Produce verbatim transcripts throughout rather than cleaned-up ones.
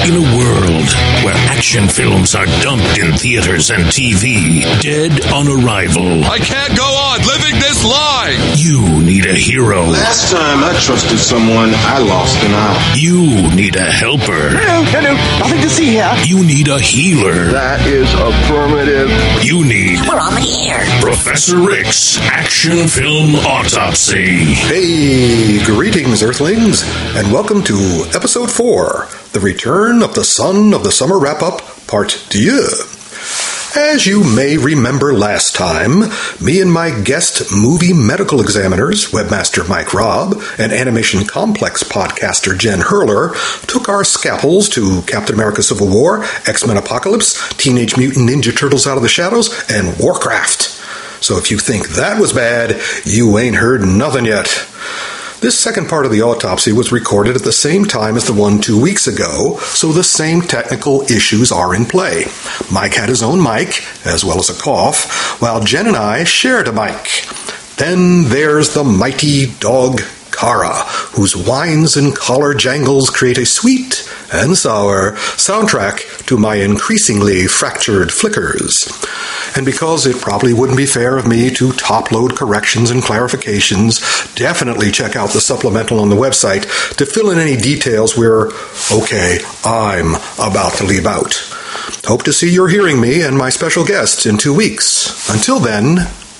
In a world where action films are dumped in theaters and T V, dead on arrival. I can't go on living this lie! You need a hero. Last time I trusted someone, I lost an eye. You need a helper. Hello, hello, nothing to see here. You need a healer. That is affirmative. You need... We're on the air. Professor Rick's Action Film Autopsy. Hey, greetings, Earthlings, and welcome to Episode four, The Return of the Son of the Summer Wrap-Up, Part Deux. As you may remember last time, me and my guest movie medical examiners, webmaster Mike Robb, and Animation Complex podcaster Jen Hurler, took our scalpels to Captain America Civil War, X-Men Apocalypse, Teenage Mutant Ninja Turtles Out of the Shadows, and Warcraft. So if you think that was bad, you ain't heard nothing yet. This second part of the autopsy was recorded at the same time as the one two weeks ago, so the same technical issues are in play. Mike had his own mic, as well as a cough, while Jen and I shared a mic. Then there's the mighty dog Kara, whose whines and collar jangles create a sweet and sour soundtrack to my increasingly fractured flickers. And because it probably wouldn't be fair of me to top-load corrections and clarifications, definitely check out the supplemental on the website to fill in any details where, okay, I'm about to leave out. Hope to see you're hearing me and my special guests in two weeks. Until then,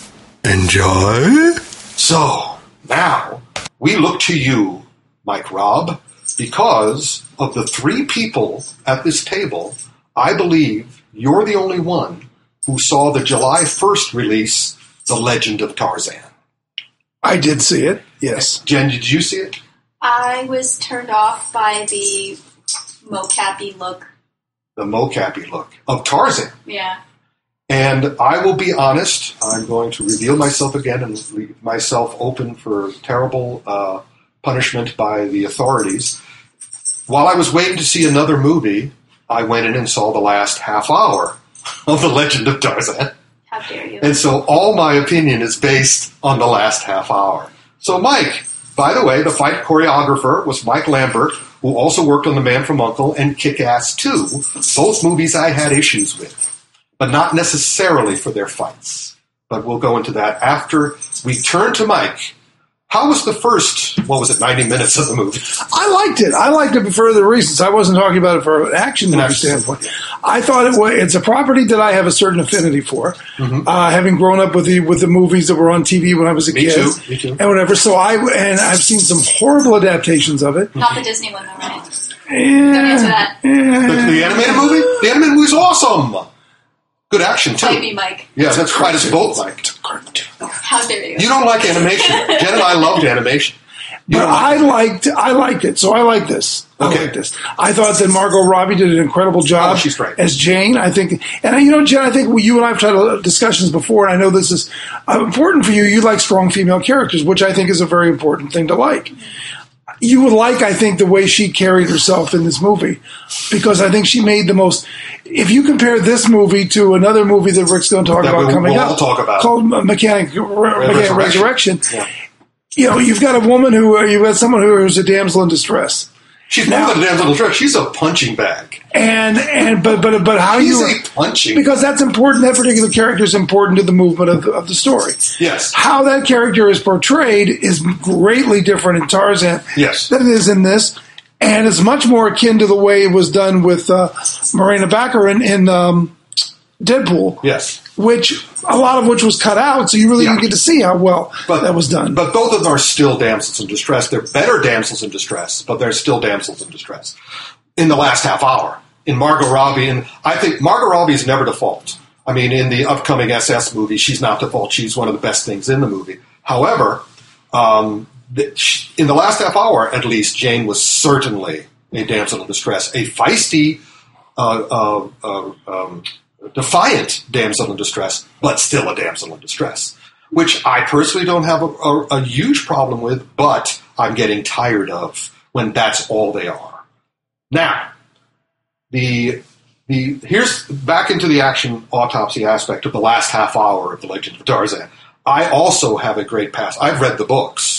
enjoy. So, now, we look to you, Mike Robb, because of the three people at this table, I believe you're the only one who saw the July first release, The Legend of Tarzan. I did see it, yes. Jen, did you see it? I was turned off by the mocap-y look. The mocap-y look of Tarzan. Yeah. And I will be honest, I'm going to reveal myself again and leave myself open for terrible uh, punishment by the authorities. While I was waiting to see another movie, I went in and saw the last half hour of The Legend of Tarzan. How dare you. And so all my opinion is based on the last half hour. So Mike, by the way, the fight choreographer was Mike Lambert, who also worked on The Man from U N C L E and Kick-Ass two, both movies I had issues with, but not necessarily for their fights. But we'll go into that after we turn to Mike. How was the first, what was it, ninety minutes of the movie? I liked it. I liked it for further reasons. I wasn't talking about it from an action movie action standpoint. I thought it was, it's a property that I have a certain affinity for, Mm-hmm. uh, having grown up with the with the movies that were on T V when I was a Me kid. too, me too. And whatever. So I, and I've seen some horrible adaptations of it. Not the Disney one, though, right? Yeah, Don't answer that. yeah. The, the animated movie? The animated movie's awesome. Good action, too. Fight me, Mike. Yeah, that's quite as both Mike. How dare you. You don't like animation. Jen and I loved animation. You But don't like I liked, I liked it, so I like this. I Okay. like this. I thought that Margot Robbie did an incredible job Oh, she's great. as Jane. I think, and you know, Jen, I think you and I have had discussions before, and I know this is uh, important for you. You like strong female characters, which I think is a very important thing to like. You would like, I think, the way she carried herself in this movie, because I think she made the most. If you compare this movie to another movie that Rick's going to talk That about we- coming we'll up, all talk about. called Mechanic, Re- Mechanic Resurrection. Yeah. You know, you've got a woman who, uh, you've got someone who is a damsel in distress, She's Now- more than a damsel in distress. She's a punching bag. and and but but but how She's you a punching because that's important. That particular character is important to the movement of the, of the story. Yes. How that character is portrayed is greatly different in Tarzan Yes. than it is in this, and it's much more akin to the way it was done with uh, Morena Baccarin in um, Deadpool. Yes. Which a lot of which was cut out, so you really Yeah. didn't get to see how well But, that was done. But both of them are still damsels in distress. They're better damsels in distress, but they're still damsels in distress. In the last half hour, in Margot Robbie, and I think Margot Robbie is never default. I mean, in the upcoming S S movie, she's not default. She's one of the best things in the movie. However, um, the, in the last half hour, at least, Jane was certainly a damsel in distress, a feisty, uh, uh, uh, um, defiant damsel in distress, but still a damsel in distress, which I personally don't have a, a, a huge problem with, but I'm getting tired of when that's all they are. Now, the the here's back into the action autopsy aspect of the last half hour of The Legend of Tarzan. I also have a great past. I've read the books.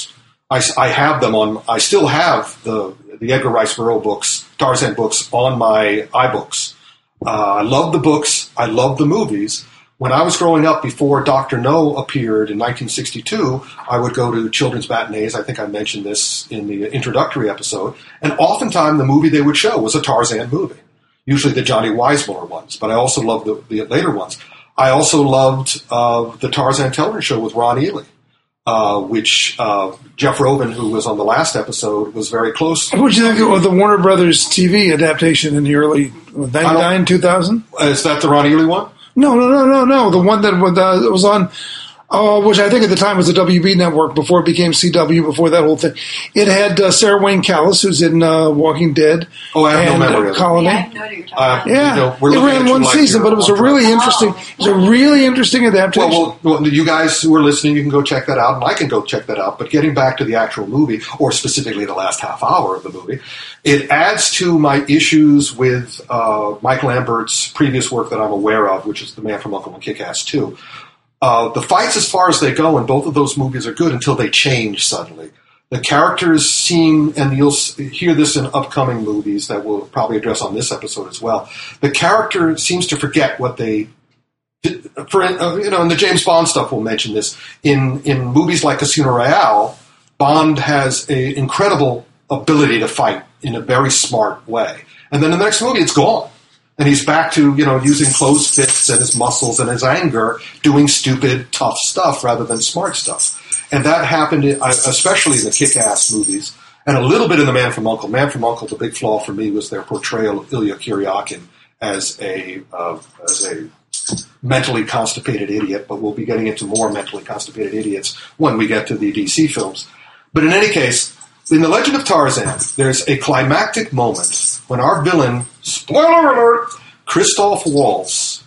I, I have them on. I still have the the Edgar Rice Burroughs books, Tarzan books, on my iBooks. Uh, I love the books. I love the movies. When I was growing up, before Doctor No appeared in nineteen sixty-two, I would go to children's matinees. I think I mentioned this in the introductory episode. And oftentimes the movie they would show was a Tarzan movie, usually the Johnny Weissmuller ones. But I also loved the, the later ones. I also loved uh, the Tarzan television show with Ron Ely, uh, which uh, Jeff Rovin, who was on the last episode, was very close to. What did you think of the Warner Brothers T V adaptation in the early ninety-nine, two thousand? Uh, is that the Ron Ely one? No, no, no, no, no. The one that was, uh, that was on, uh, which I think at the time was the W B network before it became C W, before that whole thing. It had uh, Sarah Wayne Callis, who's in uh, Walking Dead. Oh, I have and, no memory uh, of it. Colony. Yeah, I have no idea you're talking Uh, about. Yeah, You know, we're it looking ran at you one like season, you're but it was a on really track. interesting. Oh. It was a really interesting adaptation. Well, well, well, you guys who are listening, you can go check that out, and I can go check that out. But getting back to the actual movie, or specifically the last half hour of the movie, it adds to my issues with uh, Mike Lambert's previous work that I'm aware of, which is The Man from U N C L E and Kick-Ass two. Uh, the fights, as far as they go, in both of those movies are good until they change suddenly. The characters seem, and you'll hear this in upcoming movies that we'll probably address on this episode as well, the character seems to forget what they did. For, uh, you know, in the James Bond stuff, we'll mention this. In, in movies like Casino Royale, Bond has an incredible ability to fight in a very smart way. And then in the next movie, it's gone. And he's back to, you know, using closed fists and his muscles and his anger, doing stupid, tough stuff rather than smart stuff. And that happened, in, especially in the Kick-Ass movies, and a little bit in The Man from U N C L E. Man from U N C L E, the big flaw for me was their portrayal of Ilya Kuryakin as a uh, as a mentally constipated idiot. But we'll be getting into more mentally constipated idiots when we get to the D C films. But in any case, in The Legend of Tarzan, there's a climactic moment when our villain, spoiler alert, Christoph Waltz,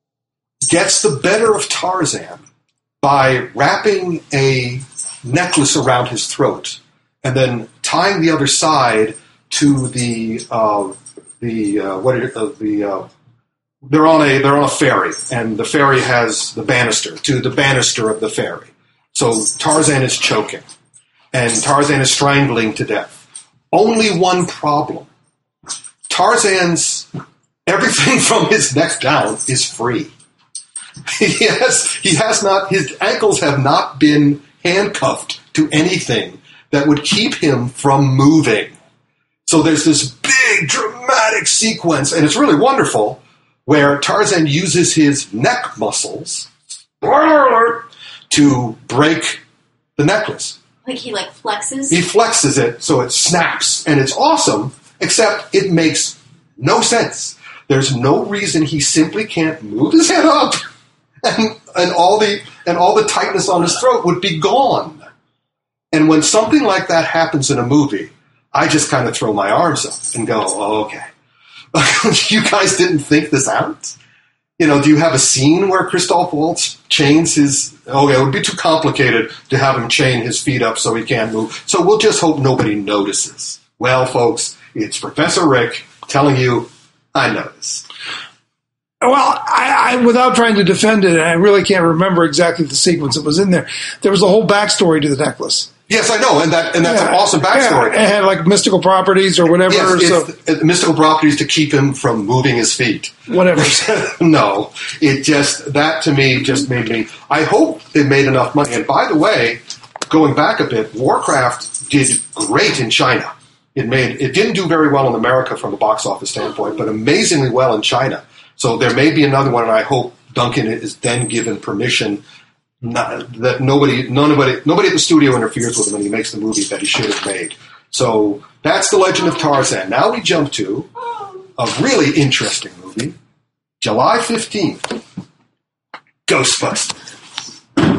gets the better of Tarzan by wrapping a necklace around his throat and then tying the other side to the uh, the uh, what are, uh, the uh, they're on a they're on a ferry, and the ferry has the banister to the banister of the ferry. So Tarzan is choking, and Tarzan is strangling to death. Only one problem: Tarzan's everything from his neck down is free. He has, he has not, his ankles have not been handcuffed to anything that would keep him from moving. So there's this big dramatic sequence, and it's really wonderful, where Tarzan uses his neck muscles, spoiler alert, to break the necklace. Like he like flexes? He flexes it so it snaps, and it's awesome, except it makes no sense. There's no reason he simply can't move his head up. And, and all the and all the tightness on his throat would be gone. And when something like that happens in a movie, I just kind of throw my arms up and go, oh, okay. You guys didn't think this out? You know, do you have a scene where Christoph Waltz chains his... Oh, yeah, it would be too complicated to have him chain his feet up so he can't move. So we'll just hope nobody notices. Well, folks, it's Professor Rick telling you, I noticed. Well, I, I, without trying to defend it, and I really can't remember exactly the sequence that was in there. There was a whole backstory to the necklace. Yes, I know, and that and that's yeah. an awesome backstory. Yeah. It had like mystical properties or whatever. Yes, so it's mystical properties to keep him from moving his feet. Whatever. No, it just that to me just made me. I hope they made enough money. And by the way, going back a bit, Warcraft did great in China. It made it didn't do very well in America from a box office standpoint, but amazingly well in China. So there may be another one, and I hope Duncan is then given permission not, that nobody, nobody, nobody at the studio interferes with him, and he makes the movie that he should have made. So that's The Legend of Tarzan. Now we jump to a really interesting movie, July fifteenth, Ghostbusters.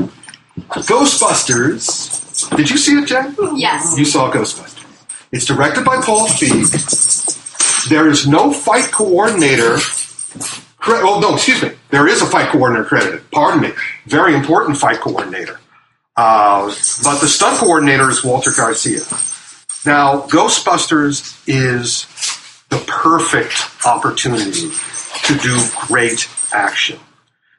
Ghostbusters. Did you see it, Jen? Yes. You saw Ghostbusters. It's directed by Paul Feig. There is no fight coordinator. Oh, no, excuse me. There is a fight coordinator credited. Pardon me. Very important fight coordinator. Uh, but the stunt coordinator is Walter Garcia. Now, Ghostbusters is the perfect opportunity to do great action.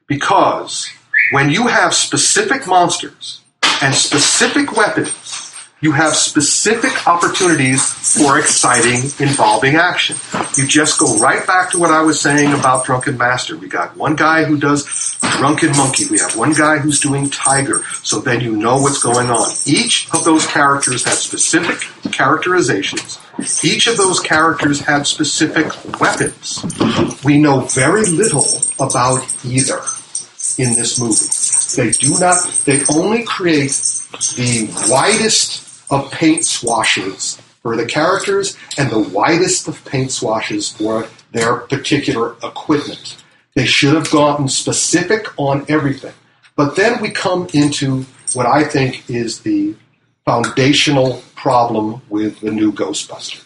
Because when you have specific monsters and specific weapons You have specific opportunities for exciting, involving action. You just go right back to what I was saying about Drunken Master. We got one guy who does Drunken Monkey. We have one guy who's doing Tiger. So then you know what's going on. Each of those characters have specific characterizations. Each of those characters have specific weapons. We know very little about either in this movie. They do not, they only create the widest of paint swashes for the characters and the widest of paint swashes for their particular equipment. They should have gotten specific on everything. But then we come into what I think is the foundational problem with the new Ghostbusters.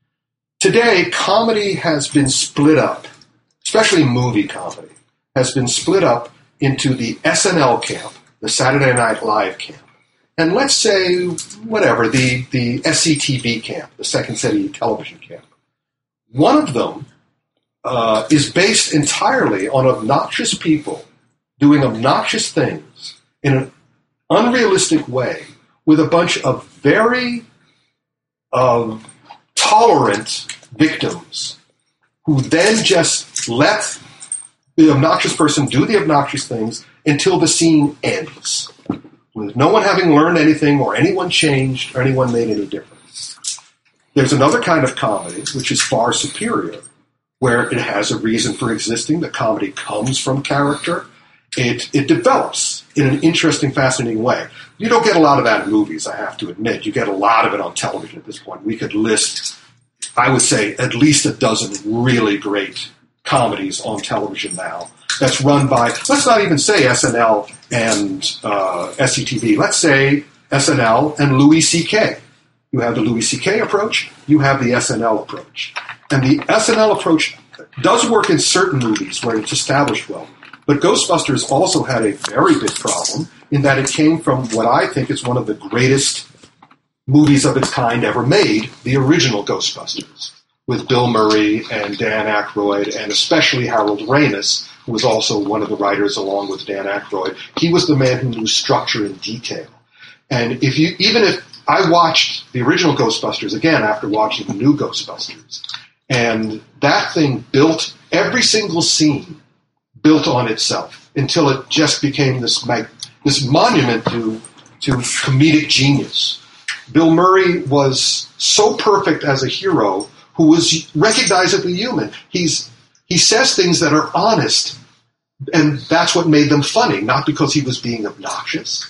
Today, comedy has been split up, especially movie comedy, has been split up into the S N L camp, the Saturday Night Live camp, and let's say, whatever, the, the S C T V camp, the Second City Television camp. One of them uh, is based entirely on obnoxious people doing obnoxious things in an unrealistic way with a bunch of very uh, tolerant victims who then just let the obnoxious person do the obnoxious things until the scene ends, with no one having learned anything or anyone changed or anyone made any difference. There's another kind of comedy which is far superior, where it has a reason for existing. The comedy comes from character. It it develops in an interesting, fascinating way. You don't get a lot of that in movies, I have to admit. You get a lot of it on television at this point. We could list, I would say, at least a dozen really great comedies on television now that's run by, let's not even say S N L and uh, S C T V. Let's say S N L and Louis C K. You have the Louis C K approach, you have the S N L approach. And the S N L approach does work in certain movies where it's established well. But Ghostbusters also had a very big problem in that it came from what I think is one of the greatest movies of its kind ever made, the original Ghostbusters, with Bill Murray and Dan Aykroyd, and especially Harold Ramis, who was also one of the writers along with Dan Aykroyd. He was the man who knew structure and detail. And if you, even if I watched the original Ghostbusters again after watching the new Ghostbusters, and that thing built, every single scene built on itself until it just became this mag- this monument to to comedic genius. Bill Murray was so perfect as a hero who was recognizably human. He's he says things that are honest, and that's what made them funny, not because he was being obnoxious.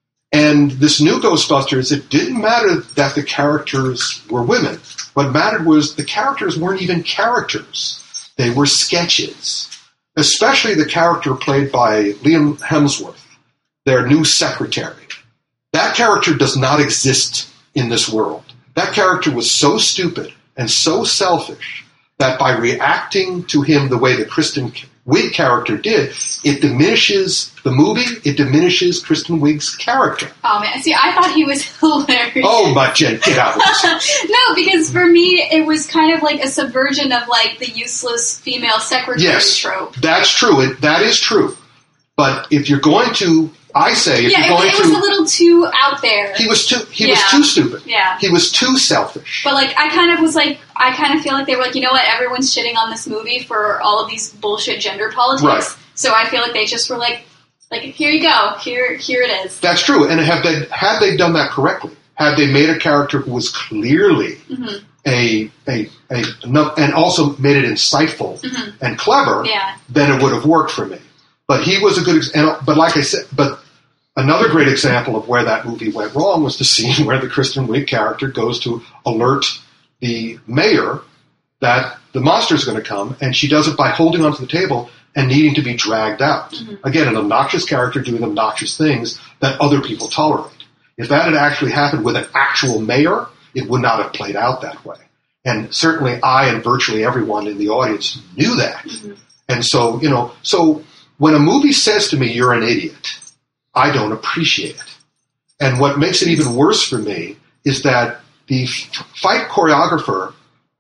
And this new Ghostbusters, it didn't matter that the characters were women. What mattered was the characters weren't even characters. They were sketches. Especially the character played by Liam Hemsworth, their new secretary. That character does not exist in this world. That character was so stupid and so selfish that by reacting to him the way the Kristen Wiig character did, it diminishes the movie, it diminishes Kristen Wiig's character. Oh man, see, I thought he was hilarious. Oh, but Jen, get out of this. No, because for me, it was kind of like a subversion of like the useless female secretary yes, trope. That's true. It, that is true. But if you're going to, I say, if yeah, you're going it, it to... was a little too out there. He was too, he yeah. was too stupid. Yeah. He was too selfish. But like, I kind of was like, I kind of feel like they were like, you know what, everyone's shitting on this movie for all of these bullshit gender politics. Right. So I feel like they just were like, like, here you go, here here it is. That's true. And have they, had they done that correctly, had they made a character who was clearly mm-hmm. a, a, a, and also made it insightful mm-hmm. and clever, yeah. then it would have worked for me. But he was a good example. But like I said, but another great example of where that movie went wrong was the scene where the Kristen Wiig character goes to alert the mayor that the monster's going to come, and she does it by holding onto the table and needing to be dragged out. Mm-hmm. Again, an obnoxious character doing obnoxious things that other people tolerate. If that had actually happened with an actual mayor, it would not have played out that way. And certainly I and virtually everyone in the audience knew that. Mm-hmm. And so, you know, so when a movie says to me, you're an idiot, I don't appreciate it. And what makes it even worse for me is that the f- fight choreographer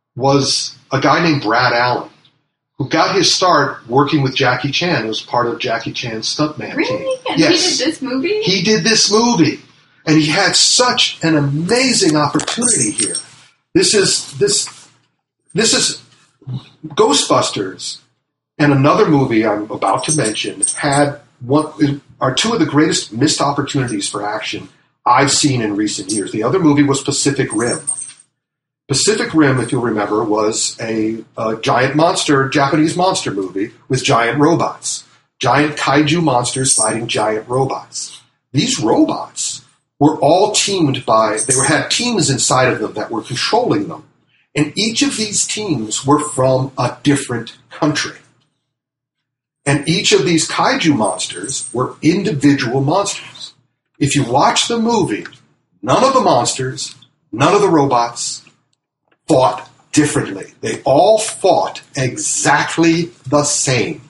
was a guy named Brad Allen, who got his start working with Jackie Chan. It was part of Jackie Chan's stuntman really? team. And yes. he did this movie? He did this movie. And he had such an amazing opportunity here. This is this this is Ghostbusters and another movie I'm about to mention had one are two of the greatest missed opportunities for action I've seen in recent years. The other movie was Pacific Rim. Pacific Rim, if you'll remember, was a, a giant monster, Japanese monster movie with giant robots. Giant kaiju monsters fighting giant robots. These robots were all teamed by, they were, had teams inside of them that were controlling them. And each of these teams were from a different country. And each of these kaiju monsters were individual monsters. If you watch the movie, none of the monsters, none of the robots fought differently. They all fought exactly the same.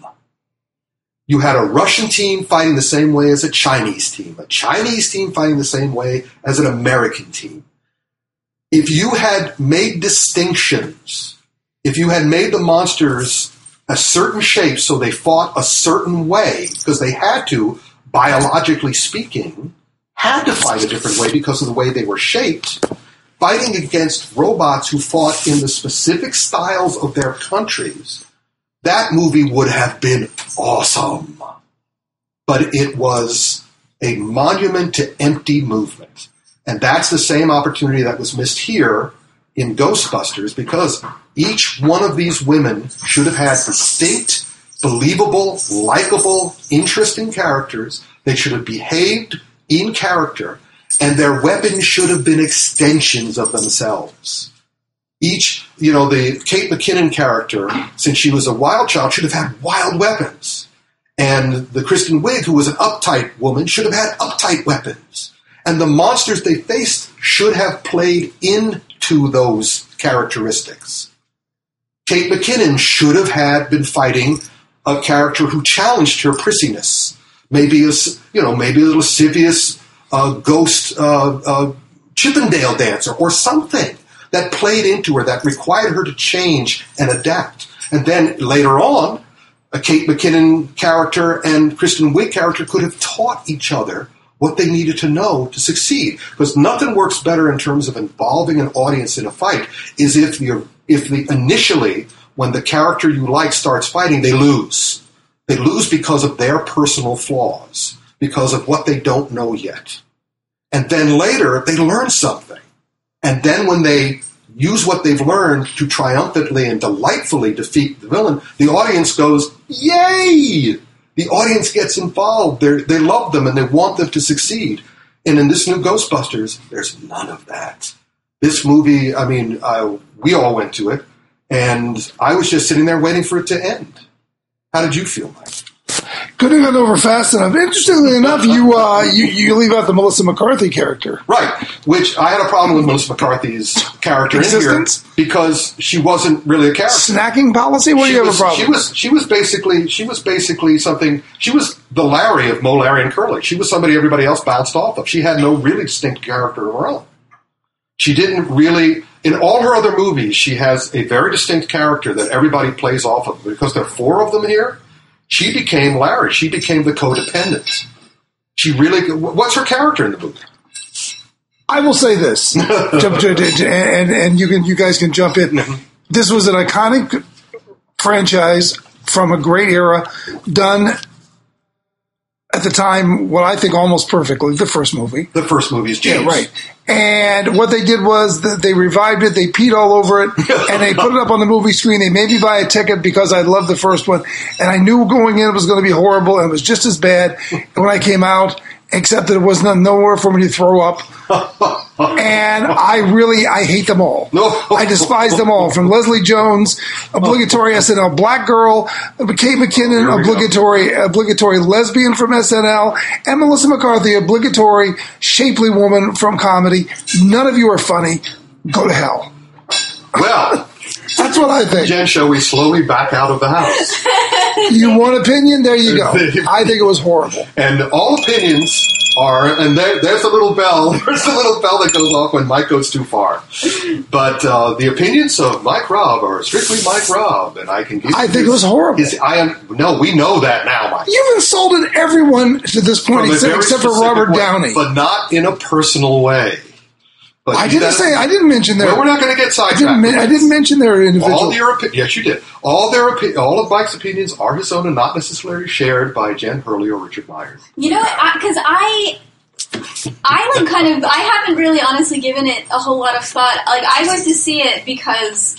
You had a Russian team fighting the same way as a Chinese team, a Chinese team fighting the same way as an American team. If you had made distinctions, if you had made the monsters a certain shape so they fought a certain way, because they had to, biologically speaking, had to fight a different way because of the way they were shaped, fighting against robots who fought in the specific styles of their countries, that movie would have been awesome. But it was a monument to empty movement. And that's the same opportunity that was missed here in Ghostbusters, because each one of these women should have had distinct, believable, likable, interesting characters. They should have behaved in character, and their weapons should have been extensions of themselves. Each, you know, the Kate McKinnon character, since she was a wild child, should have had wild weapons. And the Kristen Wiig, who was an uptight woman, should have had uptight weapons. And the monsters they faced should have played into those characteristics. Kate McKinnon should have had been fighting a character who challenged her prissiness. Maybe a, you know, maybe a lascivious uh, ghost uh, uh, Chippendale dancer or something that played into her, that required her to change and adapt. And then later on, a Kate McKinnon character and Kristen Wiig character could have taught each other what they needed to know to succeed. Because nothing works better in terms of involving an audience in a fight is if you're, if the initially, when the character you like starts fighting, they lose. They lose because of their personal flaws, because of what they don't know yet. And then later, they learn something. And then when they use what they've learned to triumphantly and delightfully defeat the villain, the audience goes, yay! The audience gets involved. They're, they love them and they want them to succeed. And in this new Ghostbusters, there's none of that. This movie, I mean, uh, we all went to it, and I was just sitting there waiting for it to end. How did you feel, Mike? Couldn't have gone over fast enough. Interestingly enough, you, uh, you you leave out the Melissa McCarthy character. Right, which I had a problem with Melissa McCarthy's character Existence? in here because she wasn't really a character. Snacking policy? What do She you have was, a problem she was she was basically she was basically something. She was the Larry of Mo, Larry, and Curly. She was somebody everybody else bounced off of. She had no really distinct character of her own. She didn't really. In all her other movies, she has a very distinct character that everybody plays off of. Because there are four of them here, she became Larry. She became the codependent. She really. What's her character in the movie? I will say this, and and you can you guys can jump in. This was an iconic franchise from a great era, done at the time, what I think almost perfectly. The first movie. The first movie is James. Yeah, right. And what they did was that they revived it, they peed all over it, and they put it up on the movie screen. They made me buy a ticket because I loved the first one, and I knew going in it was going to be horrible, and it was just as bad when I came out, except that it was nowhere for me to throw up. And I really, I hate them all. No. I despise them all. From Leslie Jones, obligatory S N L black girl, Kate McKinnon, obligatory obligatory lesbian from S N L, and Melissa McCarthy, obligatory shapely woman from comedy. None of you are funny. Go to hell. Well, that's what I think. Jen, shall we slowly back out of the house? You want opinion? There you go. I think it was horrible. And all opinions are, and there, there's a little bell, there's a little bell that goes off when Mike goes too far. But uh, the opinions of Mike Robb are strictly Mike Robb, and I can give I you think it was horrible. His, I am, no, we know that now, Mike. You've insulted everyone to this point, From a except, very except for specific Robert way, Downey. but not in a personal way. But I you didn't gotta- say, I didn't mention their... Well, we're not going to get I sidetracked. didn't, men- I didn't mention their individual... All your opi- yes, you did. All their opi- all of Mike's opinions are his own and not necessarily shared by Jen Hurley or Richard Myers. You know what? Because I, I like kind of, I haven't really honestly given it a whole lot of thought. Like, I went to see it because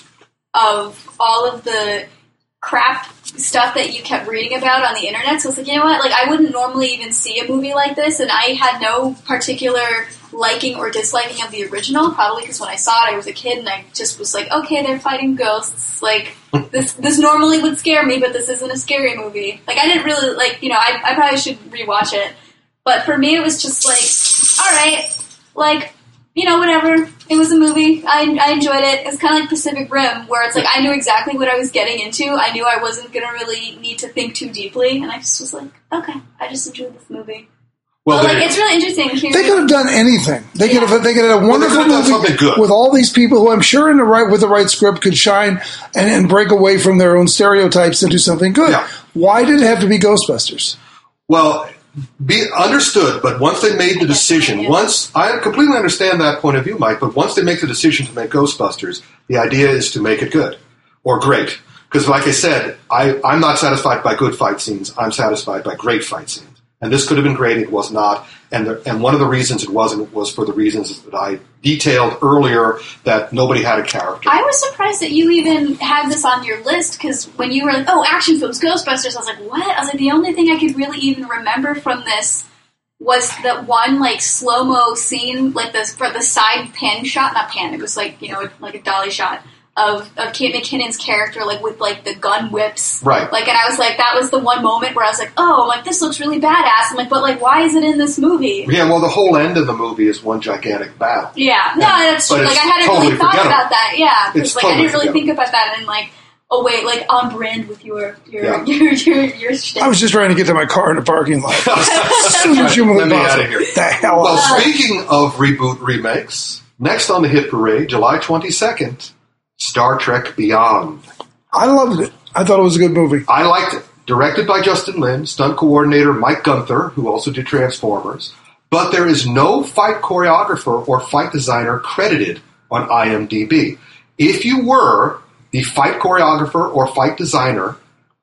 of all of the crap stuff that you kept reading about on the internet. So it's like, you know what? Like, I wouldn't normally even see a movie like this, and I had no particular liking or disliking of the original, probably because when I saw it, I was a kid, and I just was like, okay, they're fighting ghosts. Like, this this normally would scare me, but this isn't a scary movie. Like, I didn't really, like, you know, I, I probably should rewatch it. But for me, it was just like, all right, like, you know, whatever. It was a movie. I, I enjoyed it. It's kind of like Pacific Rim, where it's like I knew exactly what I was getting into. I knew I wasn't going to really need to think too deeply, and I just was like, okay, I just enjoyed this movie. Well, But, like, they- it's really interesting. Hearing They could have done anything. They could Yeah. have. They could have had a Well, they wonderful could have done movie something good. with all these people who I'm sure, in the right with the right script, could shine and, and break away from their own stereotypes and do something good. Yeah. Why did it have to be Ghostbusters? Well, be understood, but once they made the decision, once I completely understand that point of view, Mike, but once they make the decision to make Ghostbusters, the idea is to make it good or great. Because, like I said, I, I'm not satisfied by good fight scenes. I'm satisfied by great fight scenes. And this could have been great. It was not. And the, and one of the reasons it wasn't was for the reasons that I detailed earlier, that nobody had a character. I was surprised that you even had this on your list, because when you were like, oh, action films, Ghostbusters, I was like, what? I was like, the only thing I could really even remember from this was that one, like, slow-mo scene, like, the, for the side pan shot, not pan, it was like, you know, like a dolly shot, of, of Kate McKinnon's character, like, with, like, the gun whips. Right. Like, and I was like, that was the one moment where I was like, oh, like, this looks really badass. I'm like, but, like, why is it in this movie? Yeah, well, the whole end of the movie is one gigantic battle. Yeah, no, that's But true. it's Like, I hadn't totally really thought forgettable. about that. Yeah, because It's like totally I didn't really think forgettable. about that, and like, oh wait, like on brand with your your Yeah. your your, your shtick. I was just trying to get to my car in the parking lot. As soon as humanly Let me possible. out of here. The hell Well, out. speaking of reboot remakes, next on the hit parade, July twenty-second, Star Trek Beyond. I loved it. I thought it was a good movie. I liked it. Directed by Justin Lin, stunt coordinator Mike Gunther, who also did Transformers. But there is no fight choreographer or fight designer credited on IMDb. If you were the fight choreographer or fight designer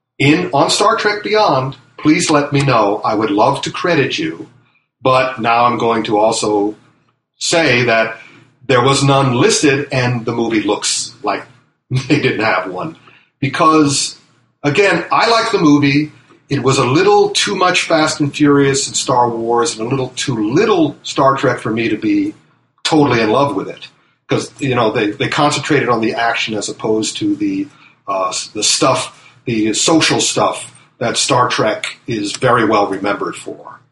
in on Star Trek Beyond, please let me know. I would love to credit you. But now I'm going to also say that there was none listed, and the movie looks like they didn't have one. Because, again, I like the movie. It was a little too much Fast and Furious and Star Wars, and a little too little Star Trek for me to be totally in love with it. Because, you know, they, they concentrated on the action as opposed to the uh, the stuff, the social stuff that Star Trek is very well remembered for.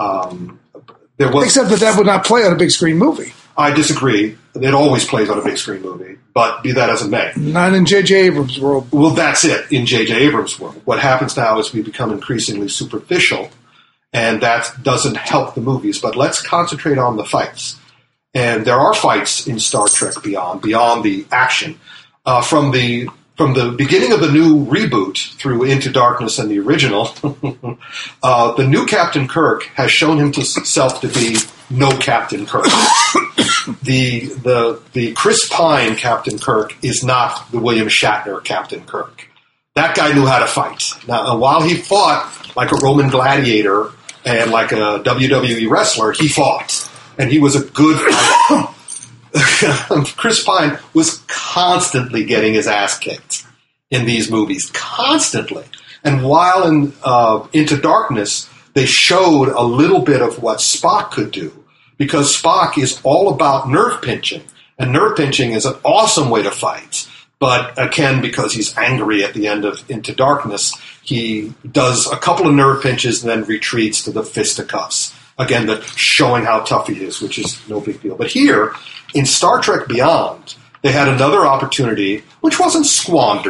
Um, there was, Except that that would not play on a big screen movie. I disagree. It always plays on a big screen movie, but be that as it may. Not in J J Abrams' world. Well, that's it in J J Abrams' world. What happens now is we become increasingly superficial, and that doesn't help the movies. But let's concentrate on the fights. And there are fights in Star Trek Beyond, beyond the action. Uh, from the from the beginning of the new reboot through Into Darkness and the original, uh, the new Captain Kirk has shown himself to be no Captain Kirk. the the the Chris Pine Captain Kirk is not the William Shatner Captain Kirk. That guy knew how to fight. Now, while he fought like a Roman gladiator and like a W W E wrestler, he fought, and he was a good fighter. Chris Pine was constantly getting his ass kicked in these movies, constantly. And while in uh, Into Darkness, they showed a little bit of what Spock could do, because Spock is all about nerve pinching, and nerve pinching is an awesome way to fight. But again, because he's angry at the end of Into Darkness, he does a couple of nerve pinches and then retreats to the fisticuffs. Again, the showing how tough he is, which is no big deal. But here, in Star Trek Beyond, they had another opportunity, which wasn't squandered,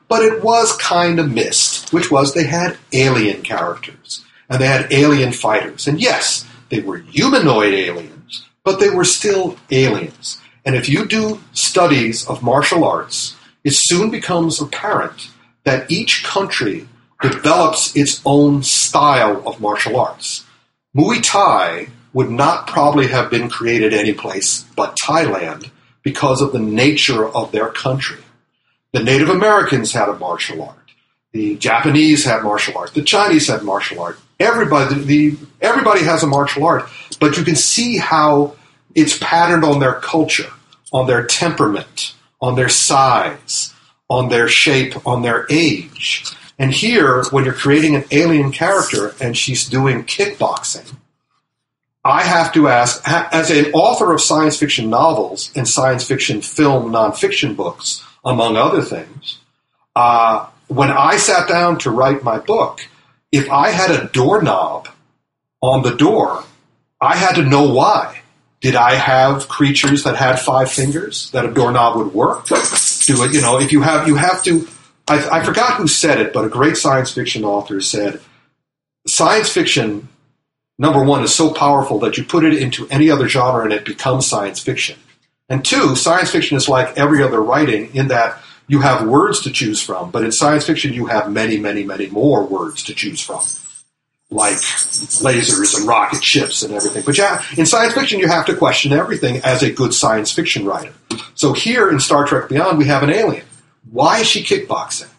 but it was kind of missed, which was they had alien characters, and they had alien fighters. And yes, they were humanoid aliens, but they were still aliens. And if you do studies of martial arts, it soon becomes apparent that each country develops its own style of martial arts. Muay Thai would not probably have been created anyplace but Thailand because of the nature of their country. The Native Americans had a martial art. The Japanese had martial art. The Chinese had martial art. Everybody, the, everybody has a martial art, but you can see how it's patterned on their culture, on their temperament, on their size, on their shape, on their age. And here, when you're creating an alien character and she's doing kickboxing, I have to ask, as an author of science fiction novels and science fiction film nonfiction books, among other things, uh, when I sat down to write my book, if I had a doorknob on the door, I had to know why. Did I have creatures that had five fingers that a doorknob would work? Do it, you know, if you have, you have to, I, I forgot who said it, but a great science fiction author said, science fiction, number one, is so powerful that you put it into any other genre and it becomes science fiction. And two, science fiction is like every other writing in that you have words to choose from, but in science fiction you have many, many, many more words to choose from, like lasers and rocket ships and everything. But yeah, in science fiction you have to question everything as a good science fiction writer. So here in Star Trek Beyond we have an alien. Why is she kickboxing?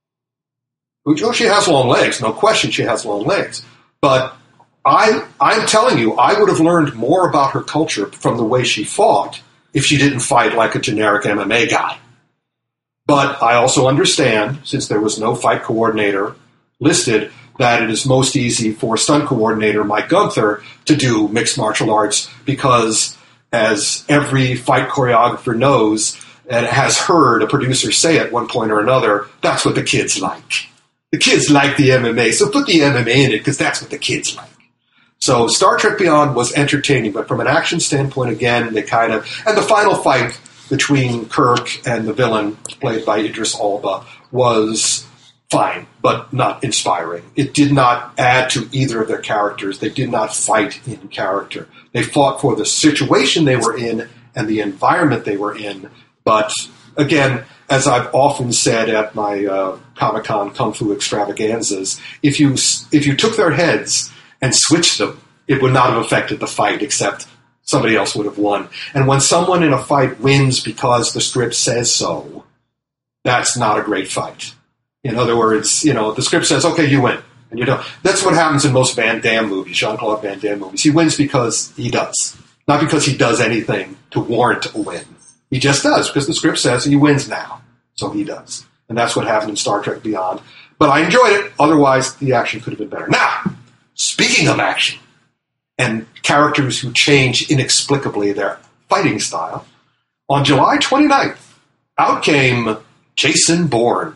Well, she has long legs, no question she has long legs. But I, I'm telling you, I would have learned more about her culture from the way she fought if she didn't fight like a generic M M A guy. But I also understand, since there was no fight coordinator listed, that it is most easy for stunt coordinator Mike Gunther to do mixed martial arts because, as every fight choreographer knows and has heard a producer say at one point or another, that's what the kids like. The kids like the M M A, so put the M M A in it because that's what the kids like. So Star Trek Beyond was entertaining, but from an action standpoint, again, they kind of... And the final fight between Kirk and the villain, played by Idris Elba, was fine, but not inspiring. It did not add to either of their characters. They did not fight in character. They fought for the situation they were in and the environment they were in. But, again, as I've often said at my uh, Comic-Con Kung Fu extravaganzas, if you if you took their heads and switched them, it would not have affected the fight, except somebody else would have won. And when someone in a fight wins because the script says so, that's not a great fight. In other words, you know, the script says, okay, you win. And you don't. That's what happens in most Van Damme movies, Jean-Claude Van Damme movies. He wins because he does. Not because he does anything to warrant a win. He just does, because the script says he wins now. So he does. And that's what happened in Star Trek Beyond. But I enjoyed it. Otherwise, the action could have been better. Now, speaking of action, and characters who change inexplicably their fighting style, on July twenty-ninth, out came Jason Bourne,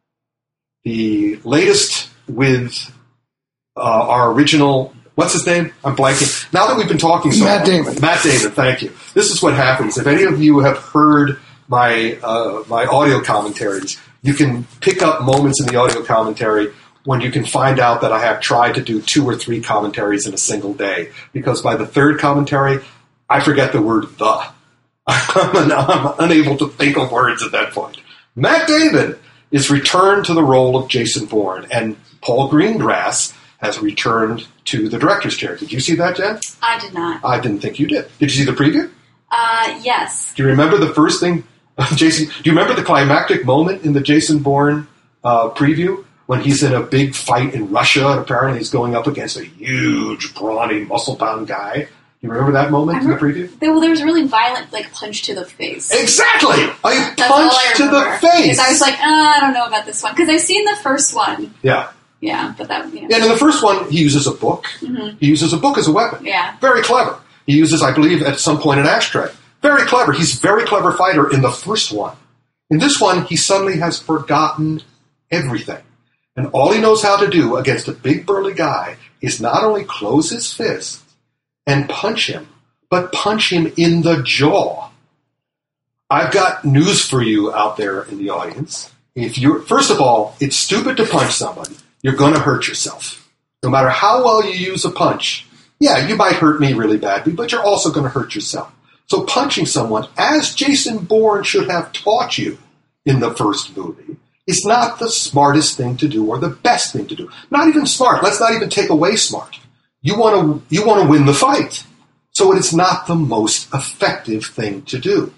the latest with uh, our original, what's his name? I'm blanking. Now that we've been talking so Matt long. Damon. Matt Damon, thank you. This is what happens. If any of you have heard my uh, my audio commentaries, you can pick up moments in the audio commentary when you can find out that I have tried to do two or three commentaries in a single day. Because by the third commentary, I forget the word the. I'm, I'm unable to think of words at that point. Matt Damon is returned to the role of Jason Bourne, and Paul Greengrass has returned to the director's chair. Did you see that, Jen? I did not. I didn't think you did. Did you see the preview? Uh, yes. Do you remember the first thing, Jason? Do you remember the climactic moment in the Jason Bourne uh, preview when he's in a big fight in Russia and apparently he's going up against a huge, brawny, muscle-bound guy? You remember that moment in the preview? There, well, there was a really violent, like, punch to the face. Exactly! A That's punch all I to remember. the face! Because I was like, uh, I don't know about this one. Because I've seen the first one. Yeah. Yeah, but that, you know. And in the first one, he uses a book. Mm-hmm. He uses a book as a weapon. Yeah. Very clever. He uses, I believe, at some point an ashtray. Very clever. He's a very clever fighter in the first one. In this one, he suddenly has forgotten everything. And all he knows how to do against a big burly guy is not only close his fist and punch him, but punch him in the jaw. I've got news for you out there in the audience. If you're, first of all, it's stupid to punch somebody. You're going to hurt yourself. No matter how well you use a punch, yeah, you might hurt me really badly, but you're also going to hurt yourself. So punching someone, as Jason Bourne should have taught you in the first movie, is not the smartest thing to do or the best thing to do. Not even smart. Let's not even take away smart. You want to you want to win the fight. So it's not the most effective thing to do.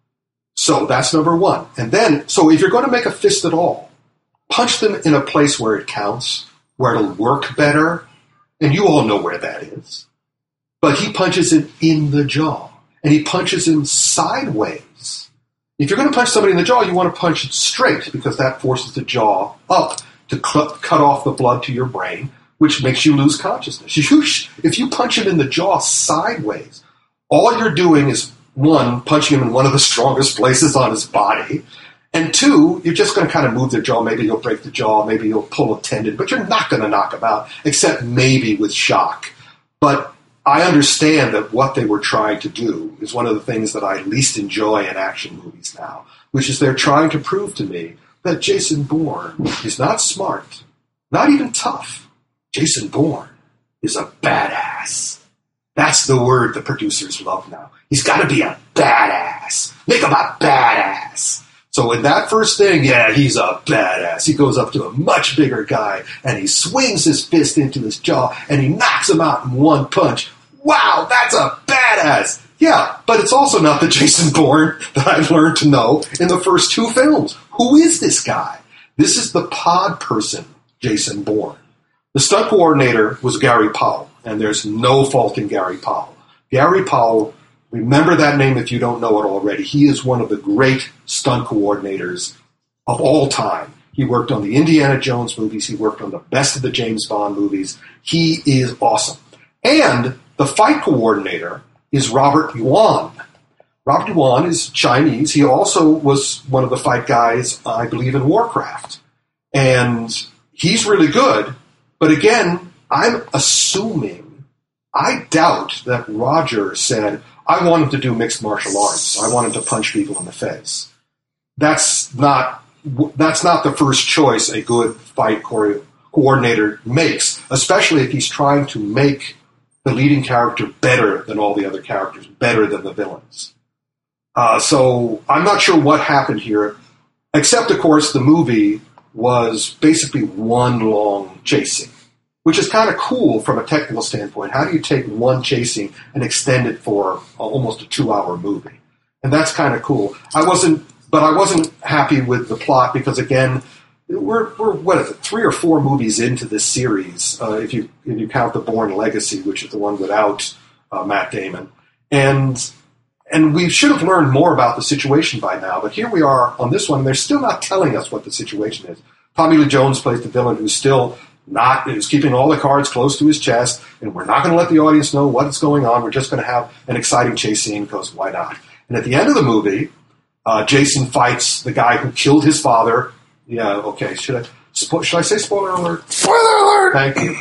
So that's number one. And then, so if you're going to make a fist at all, punch them in a place where it counts, where it'll work better. And you all know where that is. But he punches him in the jaw. And he punches him sideways. If you're going to punch somebody in the jaw, you want to punch it straight because that forces the jaw up to cl- cut off the blood to your brain, which makes you lose consciousness. You sh- if you punch him in the jaw sideways, all you're doing is, one, punching him in one of the strongest places on his body, and two, you're just going to kind of move the jaw. Maybe you'll break the jaw, maybe you'll pull a tendon, but you're not going to knock him out, except maybe with shock. But I understand that what they were trying to do is one of the things that I least enjoy in action movies now, which is they're trying to prove to me that Jason Bourne is not smart, not even tough. Jason Bourne is a badass. That's the word the producers love now. He's got to be a badass. Make him a badass. So in that first thing, yeah, he's a badass. He goes up to a much bigger guy, and he swings his fist into his jaw, and he knocks him out in one punch. Wow, that's a badass. Yeah, but it's also not the Jason Bourne that I've learned to know in the first two films. Who is this guy? This is the pod person, Jason Bourne. The stunt coordinator was Gary Powell, and there's no fault in Gary Powell. Gary Powell, remember that name if you don't know it already. He is one of the great stunt coordinators of all time. He worked on the Indiana Jones movies. He worked on the best of the James Bond movies. He is awesome. And the fight coordinator is Robert Yuan. Robert Yuan is Chinese. He also was one of the fight guys, I believe, in Warcraft. And he's really good. But again, I'm assuming, I doubt that Roger said, I want him to do mixed martial arts. I want him to punch people in the face. That's not that's not the first choice a good fight co- coordinator makes, especially if he's trying to make the leading character better than all the other characters, better than the villains. Uh, so I'm not sure what happened here, except, of course, the movie was basically one long chase scene, which is kind of cool from a technical standpoint. How do you take one chase scene and extend it for almost a two-hour movie? And that's kind of cool. I wasn't, but I wasn't happy with the plot because, again, we're, we're what is it, three or four movies into this series, uh, if you if you count the Bourne Legacy, which is the one without uh, Matt Damon, and and we should have learned more about the situation by now. But here we are on this one, and they're still not telling us what the situation is. Tommy Lee Jones plays the villain, who's still not is keeping all the cards close to his chest, and we're not going to let the audience know what's going on. We're just going to have an exciting chase scene because why not? And at the end of the movie, uh, Jason fights the guy who killed his father. Yeah, okay. Should I spo- should I say spoiler alert? Spoiler alert! Thank you.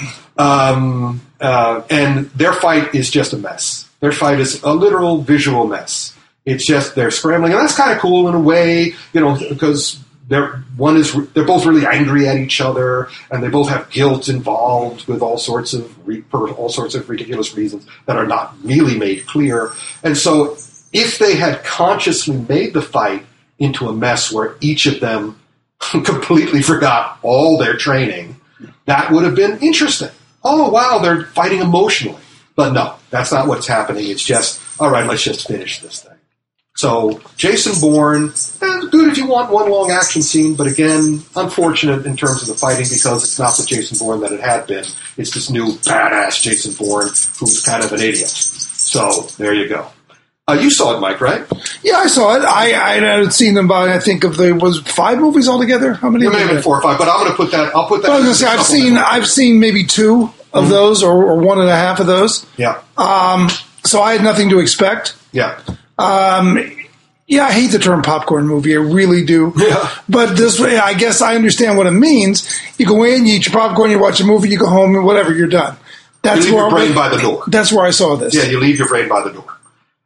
Um, uh, and their fight is just a mess. Their fight is a literal visual mess. It's just they're scrambling, and that's kind of cool in a way, you know, because they're one is they're both really angry at each other, and they both have guilt involved with all sorts of re- for all sorts of ridiculous reasons that are not really made clear. And so, if they had consciously made the fight into a mess where each of them completely forgot all their training, that would have been interesting. Oh, wow, they're fighting emotionally. But no, that's not what's happening. It's just, all right, let's just finish this thing. So, Jason Bourne, eh, good if you want one long action scene, but again, unfortunate in terms of the fighting because it's not the Jason Bourne that it had been. It's this new badass Jason Bourne who's kind of an idiot. So, there you go. Uh, you saw it, Mike, right? Yeah, I saw it. I I had seen them by, I think, of the was five movies altogether. How many? There may have been four or five, but I'm going to put that. I'll put that. Well, I was going to say I've seen I've seen maybe two of mm-hmm. those, or, or one and a half of those. Yeah. Um. So I had nothing to expect. Yeah. Um. Yeah, I hate the term popcorn movie. I really do. Yeah. But this way, I guess I understand what it means. You go in, you eat your popcorn, you watch a movie, you go home, and whatever, you're done. That's you leave where your brain I, by the door. That's where I saw this. Yeah, you leave your brain by the door.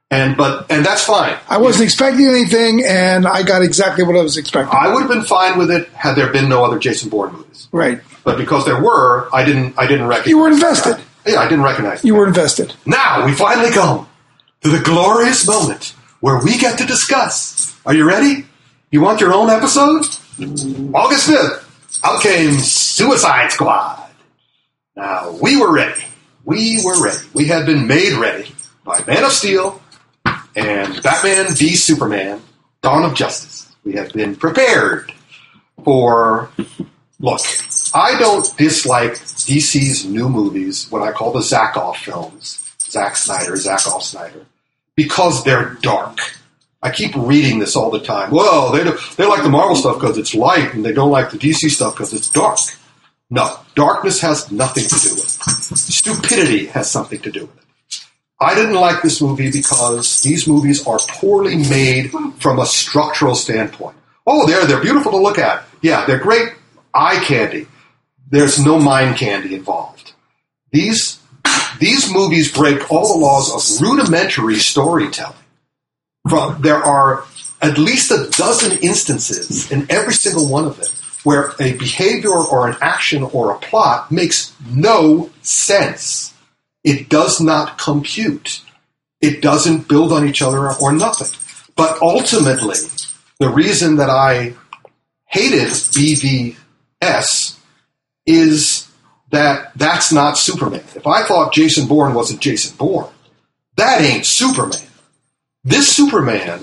And but and that's fine. I wasn't expecting anything, and I got exactly what I was expecting. I would have been fine with it had there been no other Jason Bourne movies. Right. But because there were, I didn't I didn't recognize. You were invested. Yeah, I didn't recognize. You were invested. Now we finally come to the glorious moment where we get to discuss. Are you ready? You want your own episode? August fifth, out came Suicide Squad. Now, we were ready. We were ready. We had been made ready by Man of Steel and Batman v Superman, Dawn of Justice. We have been prepared for... Look, I don't dislike D C's new movies, what I call the Zakoff films, Zack Snyder, Zakoff Snyder, because they're dark. I keep reading this all the time. Well, they, do, they like the Marvel stuff because it's light, and they don't like the D C stuff because it's dark. No, darkness has nothing to do with it. Stupidity has something to do with it. I didn't like this movie because these movies are poorly made from a structural standpoint. Oh, they're, they're beautiful to look at. Yeah, they're great eye candy. There's no mind candy involved. These, these movies break all the laws of rudimentary storytelling. From, there are at least a dozen instances in every single one of them where a behavior or an action or a plot makes no sense. It does not compute. It doesn't build on each other or nothing. But ultimately, the reason that I hated B V S is that that's not Superman. If I thought Jason Bourne wasn't Jason Bourne, that ain't Superman. This Superman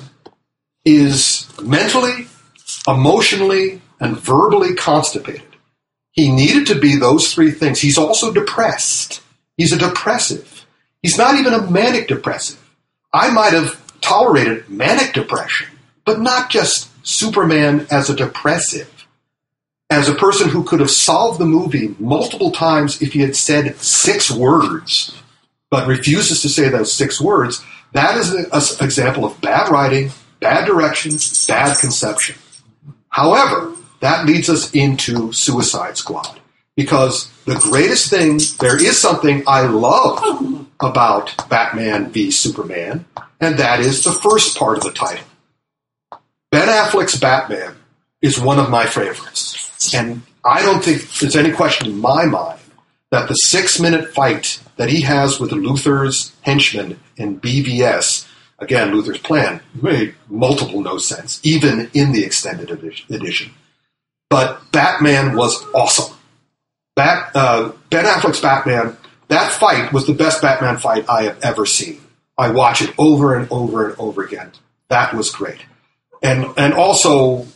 is mentally, emotionally, and verbally constipated. He needed to be those three things. He's also depressed. He's a depressive. He's not even a manic depressive. I might have tolerated manic depression, but not just Superman as a depressive. As a person who could have solved the movie multiple times if he had said six words, but refuses to say those six words, that is an example of bad writing, bad direction, bad conception. However, that leads us into Suicide Squad. Because the greatest thing, there is something I love about Batman v Superman, and that is the first part of the title. Ben Affleck's Batman is one of my favorites. And I don't think there's any question in my mind that the six-minute fight that he has with Luthor's henchman in B V S, again, Luthor's plan, made multiple no sense, even in the extended edition. But Batman was awesome. Bat, uh, Ben Affleck's Batman, that fight was the best Batman fight I have ever seen. I watch it over and over and over again. That was great. And and also,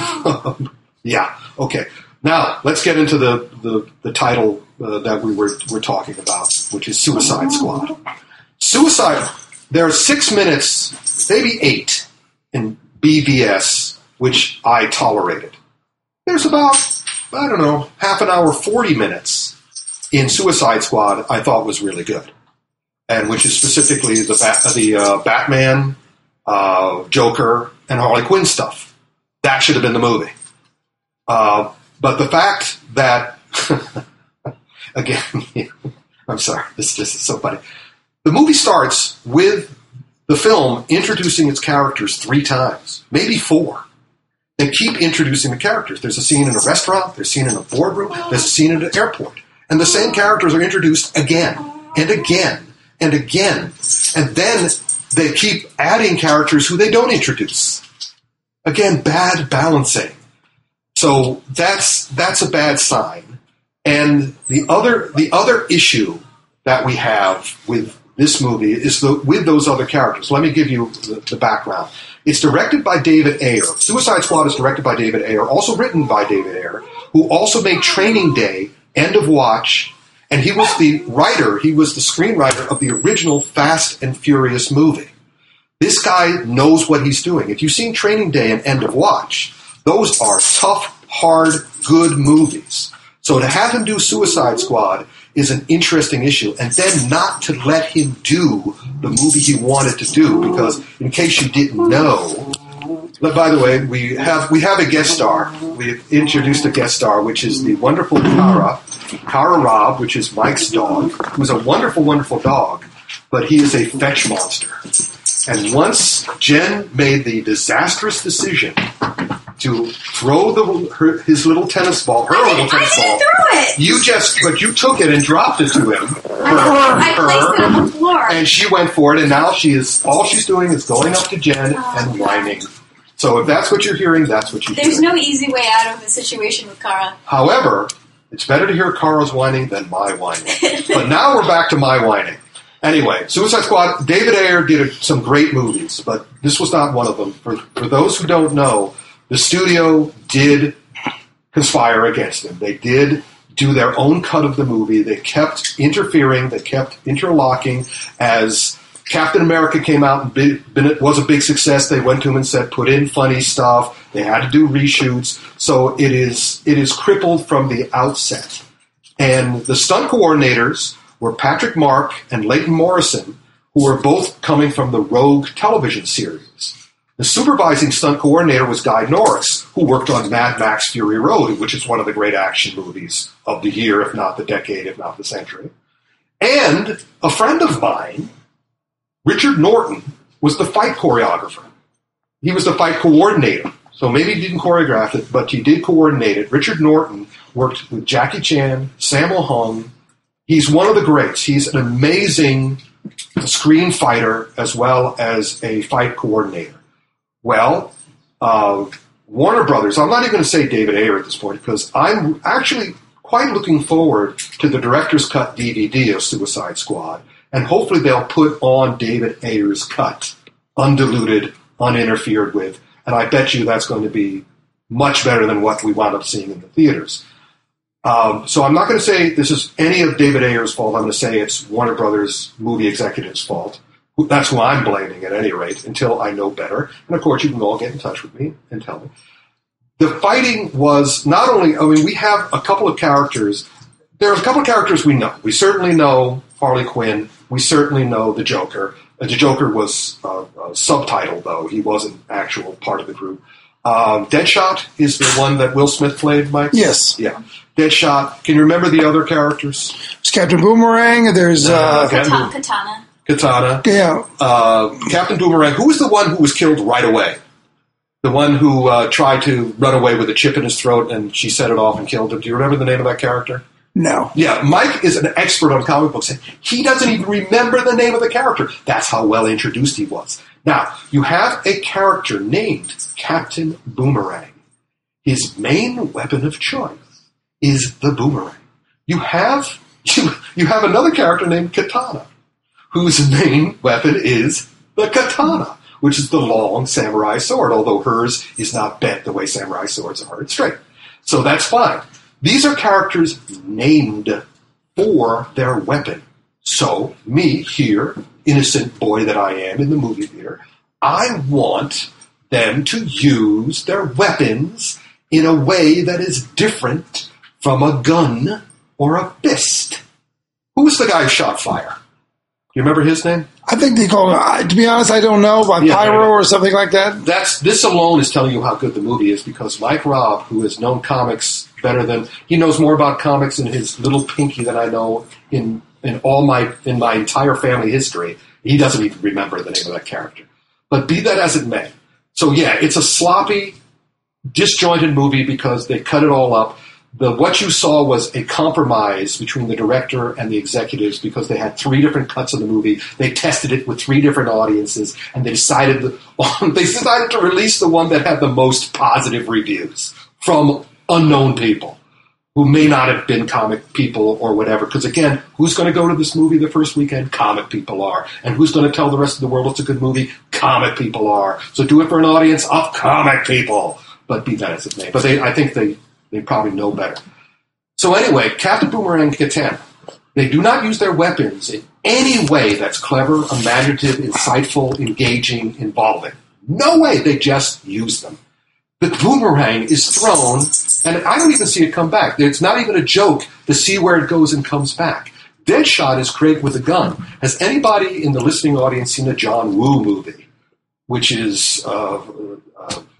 yeah, okay. Now, let's get into the, the, the title uh, that we were, were talking about, which is Suicide Squad. Suicide, there are six minutes, maybe eight, in B V S, which I tolerated. There's about, I don't know, half an hour, forty minutes in Suicide Squad I thought was really good. And which is specifically the, Bat, the uh, Batman, uh, Joker, and Harley Quinn stuff. That should have been the movie. Uh, but the fact that, again, I'm sorry, this, this is so funny. The movie starts with the film introducing its characters three times, maybe four. They keep introducing the characters. There's a scene in a restaurant, there's a scene in a boardroom, there's a scene in an airport. And the same characters are introduced again and again and again. And then they keep adding characters who they don't introduce. Again, bad balancing. So that's that's a bad sign. And the other the other issue that we have with this movie is the, with those other characters. Let me give you the, the background. It's directed by David Ayer. Suicide Squad is directed by David Ayer, also written by David Ayer, who also made Training Day, End of Watch, and he was the writer, he was the screenwriter of the original Fast and Furious movie. This guy knows what he's doing. If you've seen Training Day and End of Watch, those are tough, hard, good movies. So to have him do Suicide Squad is an interesting issue, and then not to let him do the movie he wanted to do, because in case you didn't know, but by the way, we have we have a guest star. We've introduced a guest star, which is the wonderful Kara, Kara Robb, which is Mike's dog, who's a wonderful, wonderful dog, but he is a fetch monster. And once Jen made the disastrous decision to throw the her, his little tennis ball, her I little didn't, tennis I didn't ball, throw it. you just, but you took it and dropped it to him. Her, I, I her, placed it on the floor. and she went for it, and now she is, all she's doing is going up to Jen Oh, and whining. So if that's what you're hearing, that's what you're There's hearing. no easy way out of the situation with Kara. However, it's better to hear Kara's whining than my whining. But now we're back to my whining. Anyway, Suicide Squad, David Ayer did a, some great movies, but this was not one of them. For, for those who don't know, the studio did conspire against him. They did do their own cut of the movie. They kept interfering. They kept interlocking. As Captain America came out and big, been, was a big success, they went to him and said, put in funny stuff. They had to do reshoots. So it is it is crippled from the outset. And the stunt coordinators were Patrick Mark and Leighton Morrison, who were both coming from the Rogue television series. The supervising stunt coordinator was Guy Norris, who worked on Mad Max Fury Road, which is one of the great action movies of the year, if not the decade, if not the century. And a friend of mine, Richard Norton, was the fight choreographer. He was the fight coordinator. So maybe he didn't choreograph it, but he did coordinate it. Richard Norton worked with Jackie Chan, Sammo Hung. He's one of the greats. He's an amazing screen fighter as well as a fight coordinator. Well, uh, Warner Brothers, I'm not even going to say David Ayer at this point because I'm actually quite looking forward to the director's cut D V D of Suicide Squad, and hopefully they'll put on David Ayer's cut, undiluted, uninterfered with, and I bet you that's going to be much better than what we wound up seeing in the theaters. Um, so I'm not going to say this is any of David Ayer's fault. I'm going to say it's Warner Brothers movie executives' fault. That's who I'm blaming at any rate until I know better. And of course, you can all get in touch with me and tell me. The fighting was not only, I mean, we have a couple of characters. There are a couple of characters we know. We certainly know Harley Quinn. We certainly know the Joker. The Joker was uh, uh, subtitled, though. He wasn't actual part of the group. Um, Deadshot is the one that Will Smith played, Mike? Yes. Yeah. Deadshot. Can you remember the other characters? There's Captain Boomerang. There's uh, Katana. Katana. Katana. Yeah. Uh, Captain Boomerang. Who was the one who was killed right away? The one who uh, tried to run away with a chip in his throat and she set it off and killed him. Do you remember the name of that character? No. Yeah, Mike is an expert on comic books. And he doesn't even remember the name of the character. That's how well introduced he was. Now, you have a character named Captain Boomerang. His main weapon of choice is the boomerang. You have you, you have another character named Katana, whose main weapon is the katana, which is the long samurai sword, although hers is not bent the way samurai swords are. It's straight. So that's fine. These are characters named for their weapon. So, me here, innocent boy that I am in the movie theater, I want them to use their weapons in a way that is different from a gun or a fist. Who was the guy who shot fire? You remember his name? I think they call it, to be honest, I don't know, by Yeah, Pyro I know. or something like that. That's this alone is telling you how good the movie is because Mike Robb, who has known comics better than he knows more about comics in his little pinky than I know in in all my in my entire family history. He doesn't even remember the name of that character. But be that as it may, so yeah, it's a sloppy, disjointed movie because they cut it all up. The what you saw was a compromise between the director and the executives because they had three different cuts of the movie. They tested it with three different audiences, and they decided the, they decided to release the one that had the most positive reviews from unknown people who may not have been comic people or whatever. Because again, who's going to go to this movie the first weekend? Comic people are. And who's going to tell the rest of the world it's a good movie? Comic people are. So do it for an audience of comic people. But be that as it may. But they, I think they. They probably know better. So anyway, Captain Boomerang and Katana, they do not use their weapons in any way that's clever, imaginative, insightful, engaging, involving. No way. They just use them. The boomerang is thrown, and I don't even see it come back. It's not even a joke to see where it goes and comes back. Deadshot is great with a gun. Has anybody in the listening audience seen a John Woo movie, which is uh, uh,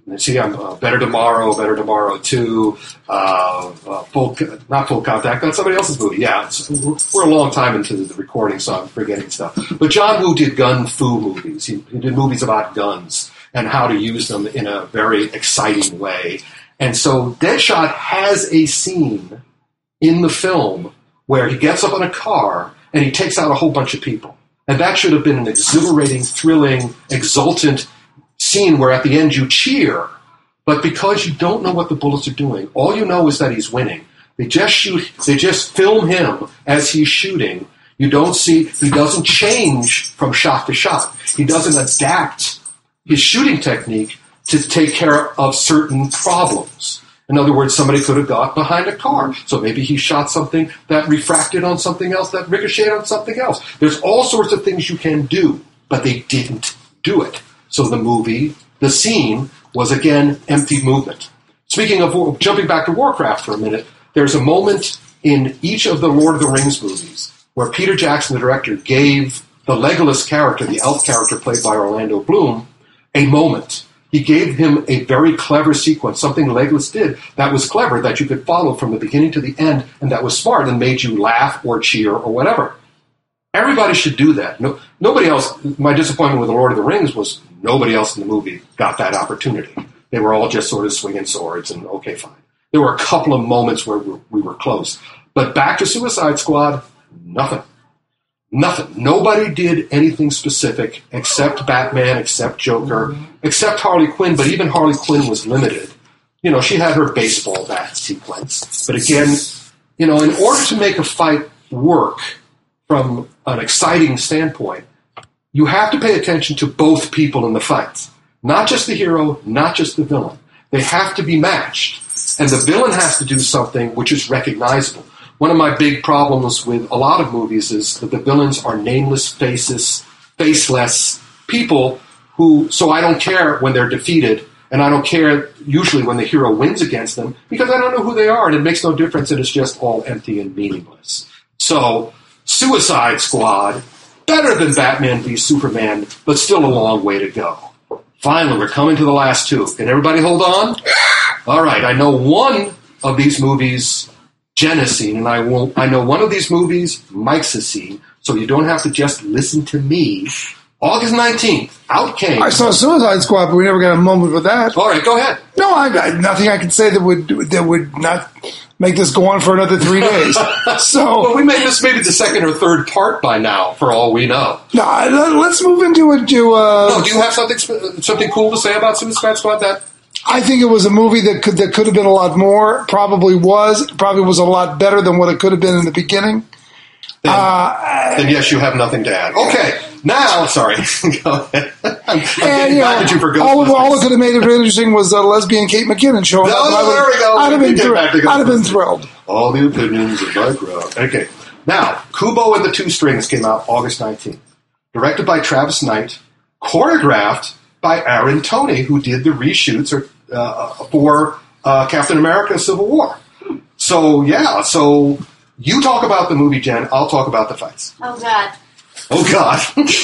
see, I'm uh, Better Tomorrow, Better Tomorrow two, uh, uh, full, not Full Contact, that's somebody else's movie. Yeah, it's, we're a long time into the recording, so I'm forgetting stuff. But John Woo did gun fu movies. He, he did movies about guns and how to use them in a very exciting way. And so Deadshot has a scene in the film where he gets up on a car and he takes out a whole bunch of people. And that should have been an exhilarating, thrilling, exultant scene where at the end you cheer. But because you don't know what the bullets are doing, all you know is that he's winning. They just shoot, they just film him as he's shooting. You don't see, he doesn't change from shot to shot. He doesn't adapt his shooting technique to take care of certain problems. In other words, somebody could have got behind a car. So maybe he shot something that refracted on something else, that ricocheted on something else. There's all sorts of things you can do, but they didn't do it. So the movie, the scene, was again empty movement. Speaking of jumping back to Warcraft for a minute, there's a moment in each of the Lord of the Rings movies where Peter Jackson, the director, gave the Legolas character, the elf character played by Orlando Bloom, a moment. He gave him a very clever sequence, something Legolas did that was clever, that you could follow from the beginning to the end, and that was smart and made you laugh or cheer or whatever. Everybody should do that. No, nobody else, my disappointment with The Lord of the Rings was nobody else in the movie got that opportunity. They were all just sort of swinging swords and, okay, fine. There were a couple of moments where we were close. But back to Suicide Squad, nothing. Nothing. Nobody did anything specific except Batman, except Joker, except Harley Quinn, but even Harley Quinn was limited. You know, she had her baseball bat sequence. But again, you know, in order to make a fight work from an exciting standpoint, you have to pay attention to both people in the fight. Not just the hero, not just the villain. They have to be matched. And the villain has to do something which is recognizable. One of my big problems with a lot of movies is that the villains are nameless, faces, faceless people who, so I don't care when they're defeated, and I don't care usually when the hero wins against them, because I don't know who they are, and it makes no difference, and it's just all empty and meaningless. So, Suicide Squad, better than Batman v Superman, but still a long way to go. Finally, we're coming to the last two. Can everybody hold on? All right, I know one of these movies Jen has seen, and I won't. I know one of these movies Mike's has seen, so you don't have to just listen to me. August nineteenth, out came. I saw Suicide Squad, but we never got a moment with that. All right, go ahead. No, I, I nothing I can say that would that would not make this go on for another three days. So, well, we made this maybe the second or third part by now, for all we know. No, let's move into it. To uh, no, do you have something something cool to say about Suicide Squad? That. I think it was a movie that could that could have been a lot more. Probably was. Probably was a lot better than what it could have been in the beginning. Then, uh, then yes, you have nothing to add. Okay, now, sorry. Go ahead. I'm, I'm and, you know, you for all, of, all that could have made it really interesting was uh, lesbian Kate McKinnon showing no, up. No, there we go. I'd have been, thr- I'd have been thrilled. All the opinions of Mike Rowe. Okay, now, Kubo and the Two Strings came out August nineteenth. Directed by Travis Knight. Choreographed by Aaron Toney, who did the reshoots or, uh, for uh, Captain America Civil War. So, yeah, so you talk about the movie, Jen. I'll talk about the fights. Oh, God. Oh, God.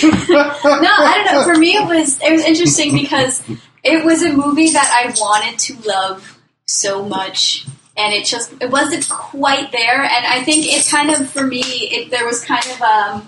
No, I don't know. For me, it was it was interesting because it was a movie that I wanted to love so much, and it just it wasn't quite there. And I think it kind of, for me, it, there was kind of um,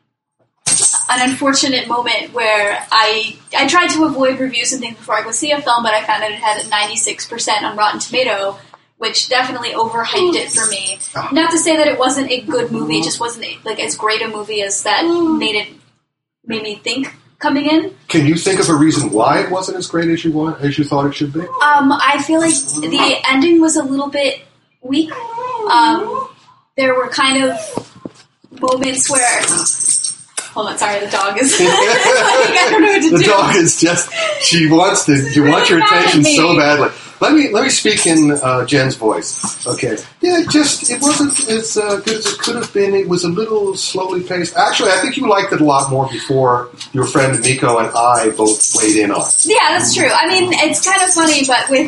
an unfortunate moment where I I tried to avoid reviews and things before I go see a film, but I found out it had a ninety-six percent on Rotten Tomato, which definitely overhyped it for me. Not to say that it wasn't a good movie, it just wasn't like as great a movie as that made it made me think coming in. Can you think of a reason why it wasn't as great as you want as you thought it should be? Um, I feel like the ending was a little bit weak. Um, there were kind of moments where. Hold on, sorry, the dog is. like, I don't know what to the do. The dog is just. She wants to. She wants your attention so badly. Let me let me speak in uh, Jen's voice. Okay. Yeah, just it wasn't as uh, good as it could have been. It was a little slowly paced. Actually, I think you liked it a lot more before your friend Miko and I both weighed in on it. Yeah, that's true. I mean, it's kind of funny, but with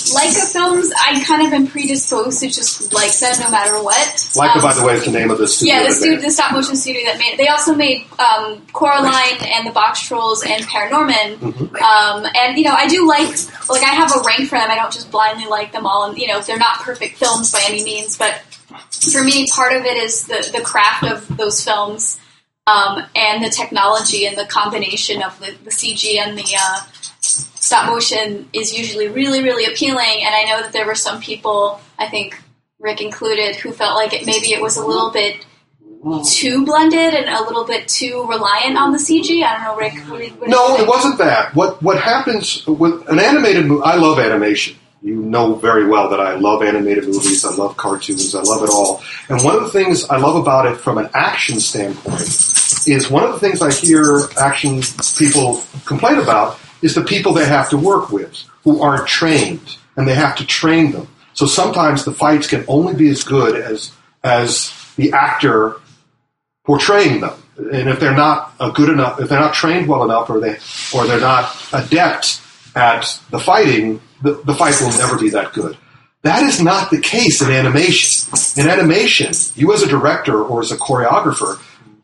Leica films, I kind of am predisposed to just like them no matter what. Leica, um, by the way, is the name of the studio. Yeah, the, studio, the stop motion studio that made it. They also made um, Coraline and the Box Trolls and Paranorman. Mm-hmm. Um, and, you know, I do like, like, I have a rank for them. I don't just blindly like them all. And, you know, they're not perfect films by any means. But for me, part of it is the, the craft of those films um, and the technology and the combination of the, the C G and the uh, stop motion is usually really, really appealing. And I know that there were some people, I think Rick included, who felt like it maybe it was a little bit too blended and a little bit too reliant on the C G. I don't know, Rick. What do you, what do No, you it think? wasn't that. What what happens with an animated movie? I love animation. You know very well that I love animated movies. I love cartoons. I love it all. And one of the things I love about it from an action standpoint is one of the things I hear action people complain about is the people they have to work with who aren't trained, and they have to train them. So sometimes the fights can only be as good as as the actor portraying them. And if they're not a good enough, if they're not trained well enough, or they or they're not adept at the fighting, the, the fight will never be that good. That is not the case in animation. In animation, you as a director or as a choreographer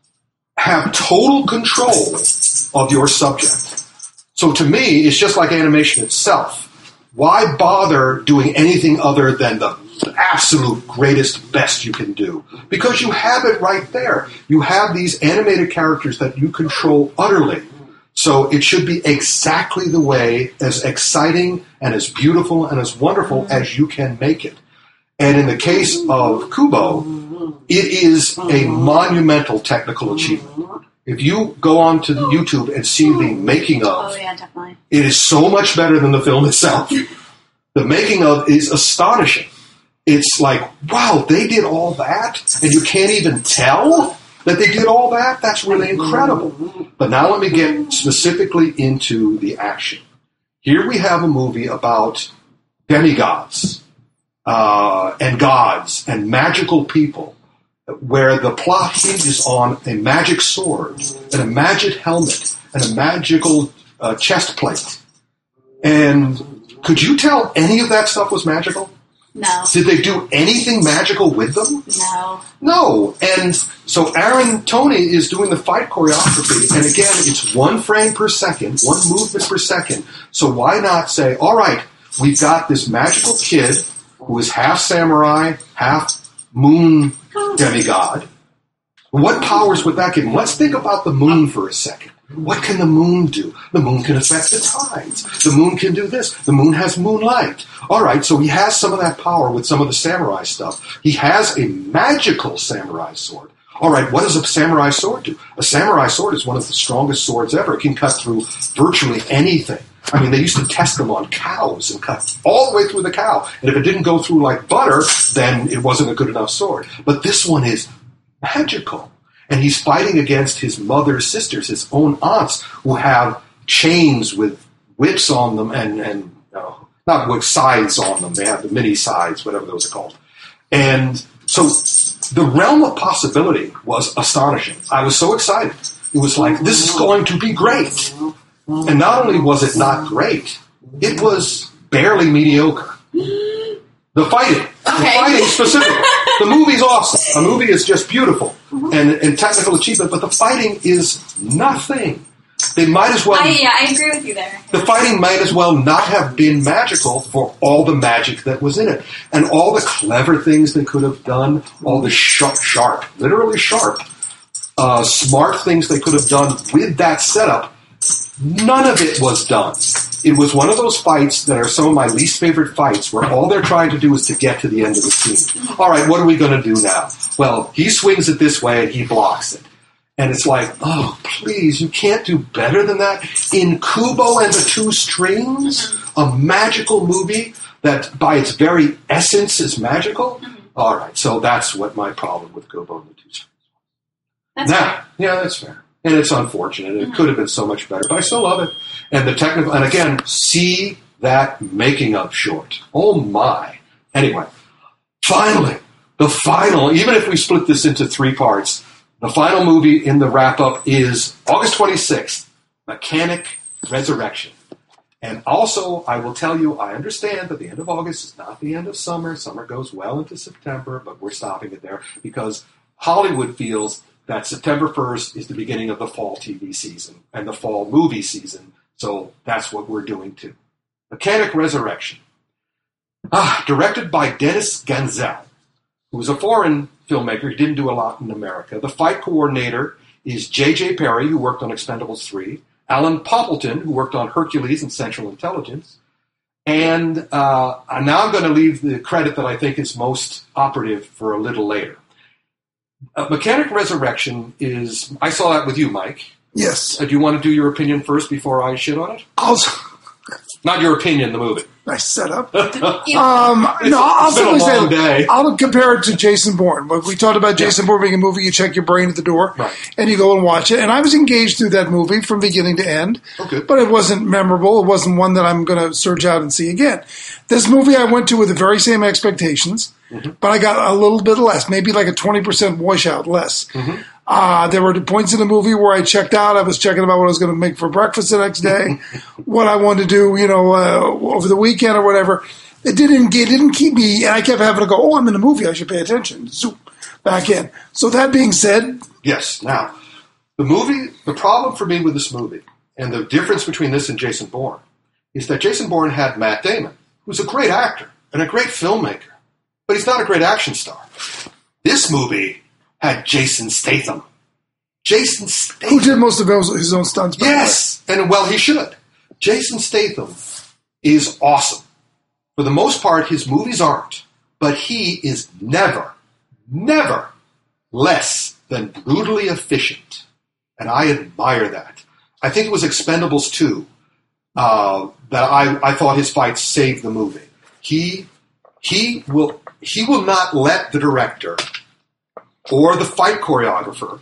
have total control of your subject. So to me, it's just like animation itself. Why bother doing anything other than the absolute greatest, best you can do? Because you have it right there. You have these animated characters that you control utterly. So it should be exactly the way, as exciting and as beautiful and as wonderful as you can make it. And in the case of Kubo, it is a monumental technical achievement. If you go on to YouTube and see the making of, Oh, yeah, definitely. it is so much better than the film itself. The making of is astonishing. It's like, wow, they did all that, and you can't even tell that they did all that? That's really incredible. But now let me get specifically into the action. Here we have a movie about demigods uh, and gods and magical people, where the plot hinges on a magic sword and a magic helmet and a magical uh, chest plate. And could you tell any of that stuff was magical? No. Did they do anything magical with them? No. No. And so Aaron Toney is doing the fight choreography, and again, it's one frame per second, one movement per second. So why not say, all right, we've got this magical kid who is half samurai, half moon demigod. What powers would that give him? Let's think about the moon for a second. What can the moon do? The moon can affect the tides. The moon can do this. The moon has moonlight. All right, so he has some of that power with some of the samurai stuff. He has a magical samurai sword. All right, what does a samurai sword do? A samurai sword is one of the strongest swords ever. It can cut through virtually anything. I mean, they used to test them on cows and cut all the way through the cow. And if it didn't go through like butter, then it wasn't a good enough sword. But this one is magical. And he's fighting against his mother's sisters, his own aunts, who have chains with whips on them and, and uh, not with sides on them. They have the mini sides, whatever those are called. And so the realm of possibility was astonishing. I was so excited. It was like, this is going to be great. And not only was it not great, it was barely mediocre. The fighting. Okay. The fighting specifically. The movie's awesome. A movie is just beautiful and, and technical achievement, but the fighting is nothing. They might as well... I, yeah, I agree with you there. The fighting might as well not have been magical for all the magic that was in it. And all the clever things they could have done, all the sharp, sharp, literally sharp, uh, smart things they could have done with that setup, none of it was done. It was one of those fights that are some of my least favorite fights where all they're trying to do is to get to the end of the scene. All right, what are we going to do now? Well, he swings it this way and he blocks it. And it's like, oh, please, you can't do better than that? In Kubo and the Two Strings, a magical movie that by its very essence is magical? All right, so that's what my problem with Kubo and the Two Strings was. That's Now, fair. yeah, that's fair. And it's unfortunate. It could have been so much better, but I still love it. And the technical, and again, see that making of short. Oh my. Anyway, finally, the final, even if we split this into three parts, the final movie in the wrap-up is August twenty-sixth, Mechanic Resurrection. And also, I will tell you, I understand that the end of August is not the end of summer. Summer goes well into September, but we're stopping it there because Hollywood feels that September first is the beginning of the fall T V season and the fall movie season. So that's what we're doing too. Mechanic Resurrection. Ah, directed by Dennis Gansel, who was a foreign filmmaker. He didn't do a lot in America. The fight coordinator is J J Perry, who worked on Expendables three. Alan Poppleton, who worked on Hercules and Central Intelligence. And uh, now I'm going to leave the credit that I think is most operative for a little later. Uh, Mechanic Resurrection is, I saw that with you, Mike. Yes. Uh, do you want to do your opinion first before I shit on it? I'll, Not your opinion, the movie. Nice setup. um, no, I'll It's been a simply say long day. I'll compare it to Jason Bourne. When we talked about Jason Bourne being a movie, you check your brain at the door, Right. and you go and watch it. And I was engaged through that movie from beginning to end, Okay. but it wasn't memorable. It wasn't one that I'm going to search out and see again. This movie I went to with the very same expectations, mm-hmm. but I got a little bit less, maybe like a twenty percent washout less. Mm-hmm. Uh, there were points in the movie where I checked out. I was checking about what I was going to make for breakfast the next day, what I wanted to do, you know, uh, over the weekend or whatever. It didn't it didn't keep me, and I kept having to go, oh, I'm in a movie, I should pay attention. Zoom, back in. So that being said. Yes. Now, the movie, the problem for me with this movie, and the difference between this and Jason Bourne, is that Jason Bourne had Matt Damon, who's a great actor and a great filmmaker, but he's not a great action star. This movie had Jason Statham. Jason Statham. Who did most of his own stunts, by Yes, and well, he should. Jason Statham is awesome. For the most part, his movies aren't, but he is never, never less than brutally efficient. And I admire that. I think it was Expendables two uh, that I, I thought his fights saved the movie. He he will he will not let the director or the fight choreographer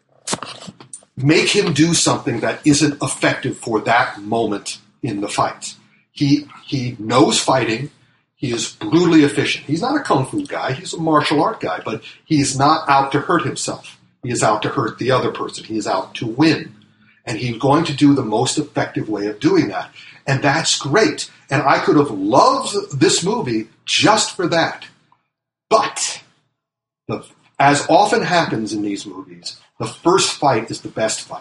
make him do something that isn't effective for that moment in the fight. He he knows fighting. He is brutally efficient. He's not a kung fu guy. He's a martial art guy, but he's not out to hurt himself. He is out to hurt the other person. He is out to win. And he's going to do the most effective way of doing that. And that's great. And I could have loved this movie just for that. But the, as often happens in these movies, the first fight is the best fight.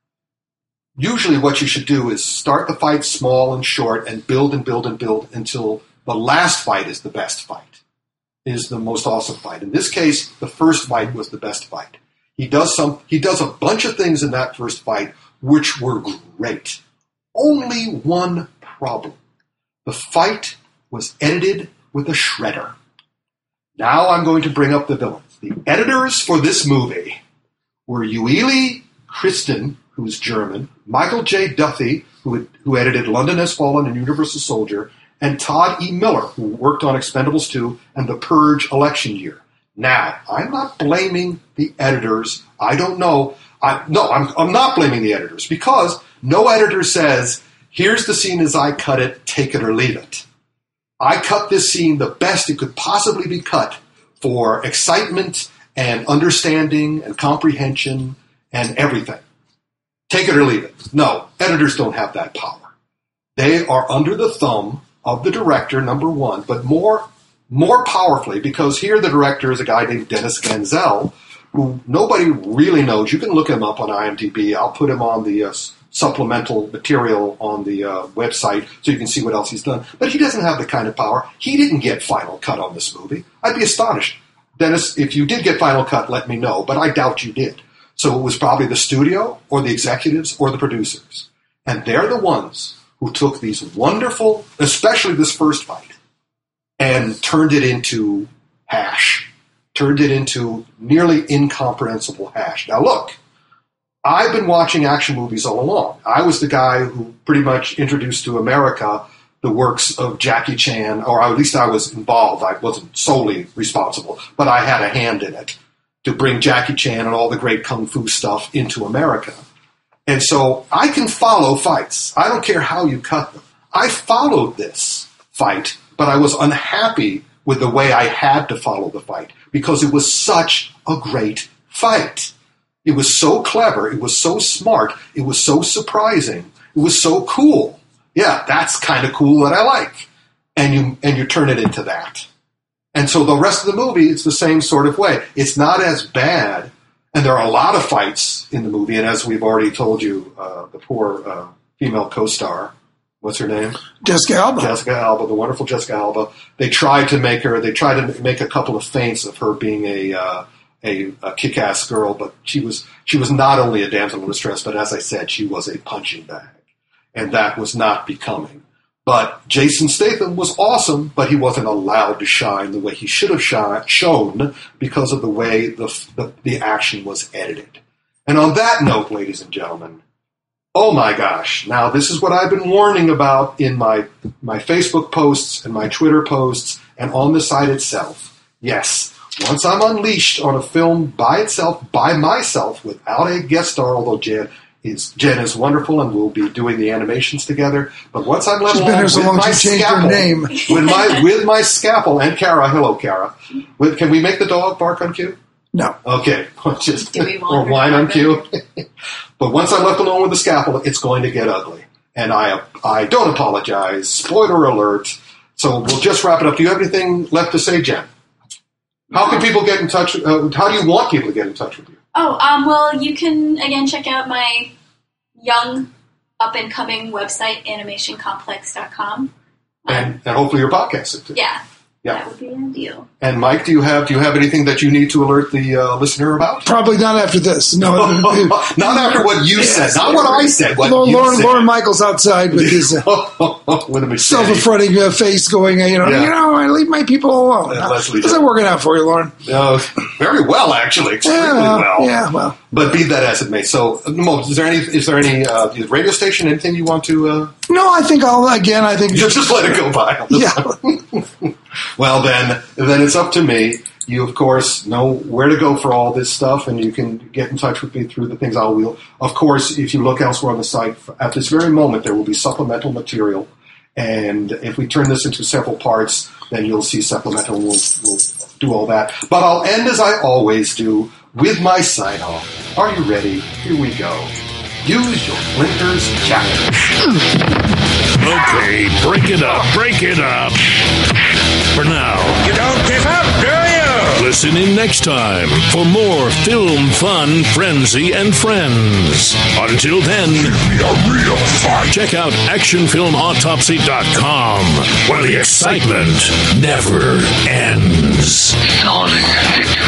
Usually what you should do is start the fight small and short and build and build and build until the last fight is the best fight, is the most awesome fight. In this case, the first fight was the best fight. He does some. He does a bunch of things in that first fight which were great. Only one problem. The fight was edited with a shredder. Now I'm going to bring up the villains. The editors for this movie were Ueli Christen, who's German, Michael J. Duthie, who, who edited London Has Fallen and Universal Soldier, and Todd E. Miller, who worked on Expendables two and The Purge election year. Now, I'm not blaming the editors. I don't know. I, no, I'm, I'm not blaming the editors because no editor says, here's the scene as I cut it, take it or leave it. I cut this scene the best it could possibly be cut for excitement and understanding and comprehension and everything. Take it or leave it. No, editors don't have that power. They are under the thumb of the director, number one, but more more powerfully, because here the director is a guy named Dennis Gansel, who nobody really knows. You can look him up on IMDb. I'll put him on the uh, supplemental material on the uh, website so you can see what else he's done. But he doesn't have the kind of power. He didn't get final cut on this movie. I'd be astonished. Dennis, if you did get final cut, let me know, but I doubt you did. So it was probably the studio or the executives or the producers. And they're the ones who took these wonderful, especially this first fight, and turned it into hash, turned it into nearly incomprehensible hash. Now look, I've been watching action movies all along. I was the guy who pretty much introduced to America the works of Jackie Chan, or at least I was involved. I wasn't solely responsible, but I had a hand in it to bring Jackie Chan and all the great kung fu stuff into America. And so I can follow fights. I don't care how you cut them. I followed this fight, but I was unhappy with the way I had to follow the fight because it was such a great fight. It was so clever. It was so smart. It was so surprising. It was so cool. yeah, that's kind of cool that I like. And you and you turn it into that. And so the rest of the movie, it's the same sort of way. It's not as bad, and there are a lot of fights in the movie, and as we've already told you, uh, the poor uh, female co-star, what's her name? Jessica Alba. Jessica Alba, the wonderful Jessica Alba. They tried to make her, they tried to make a couple of feints of her being a, uh, a, a kick-ass girl, but she was, she was not only a damsel in distress, but as I said, she was a punching bag. And that was not becoming. But Jason Statham was awesome, but he wasn't allowed to shine the way he should have shine, shown because of the way the, the the action was edited. And on that note, ladies and gentlemen, oh my gosh, now this is what I've been warning about in my my Facebook posts and my Twitter posts and on the site itself. Yes, once I'm unleashed on a film by itself, by myself, without a guest star, although Jen is, Jen is wonderful and we'll be doing the animations together, but once I'm left She's been alone here so with long my she changed her scalpel, name. with my with my scalpel, and Kara, hello Kara, with, can we make the dog bark on cue? No. Okay, just Do we want or her whine to on bark? cue. But once I'm left alone with the scalpel, it's going to get ugly, and I I don't apologize. Spoiler alert. So we'll just wrap it up. Do you have anything left to say, Jen? How can people get in touch? Uh, how do you want people to get in touch with you? Oh, um, well, you can, again, check out my young, up-and-coming website, animation complex dot com. And, and hopefully your podcast too. Yeah, Yeah. that would be ideal. And Mike, do you have do you have anything that you need to alert the uh, listener about? Probably not after this. No, Not after what you said, not what I said. What Lauren, you Lauren, said. Lauren Michaels outside with his uh, with a machete. self-affronting uh, face going, uh, you know, Yeah. you know, I leave my people alone. Yeah, Now, Leslie how's did. that working out for you, Lauren? Uh, very well, actually, extremely Yeah, well, well. yeah, well. But be that as it may, so Mo, is there any is there any uh, radio station anything you want to? Uh, No, I think I'll, again, I think... just, just let it go by. Yeah. Well, then, then it's up to me. You, of course, know where to go for all this stuff, and you can get in touch with me through the things I will. Of course, if you look elsewhere on the site, at this very moment, there will be supplemental material. And if we turn this into several parts, then you'll see supplemental. We'll, we'll do all that. But I'll end, as I always do, with my sign-off. Are you ready? Here we go. Use your blinkers, Jack. Okay, break it up, break it up. For now, You don't give up, do you? listen in next time for more film, fun, frenzy, and friends. Until then, check out action film autopsy dot com, where the excitement never ends. Solid.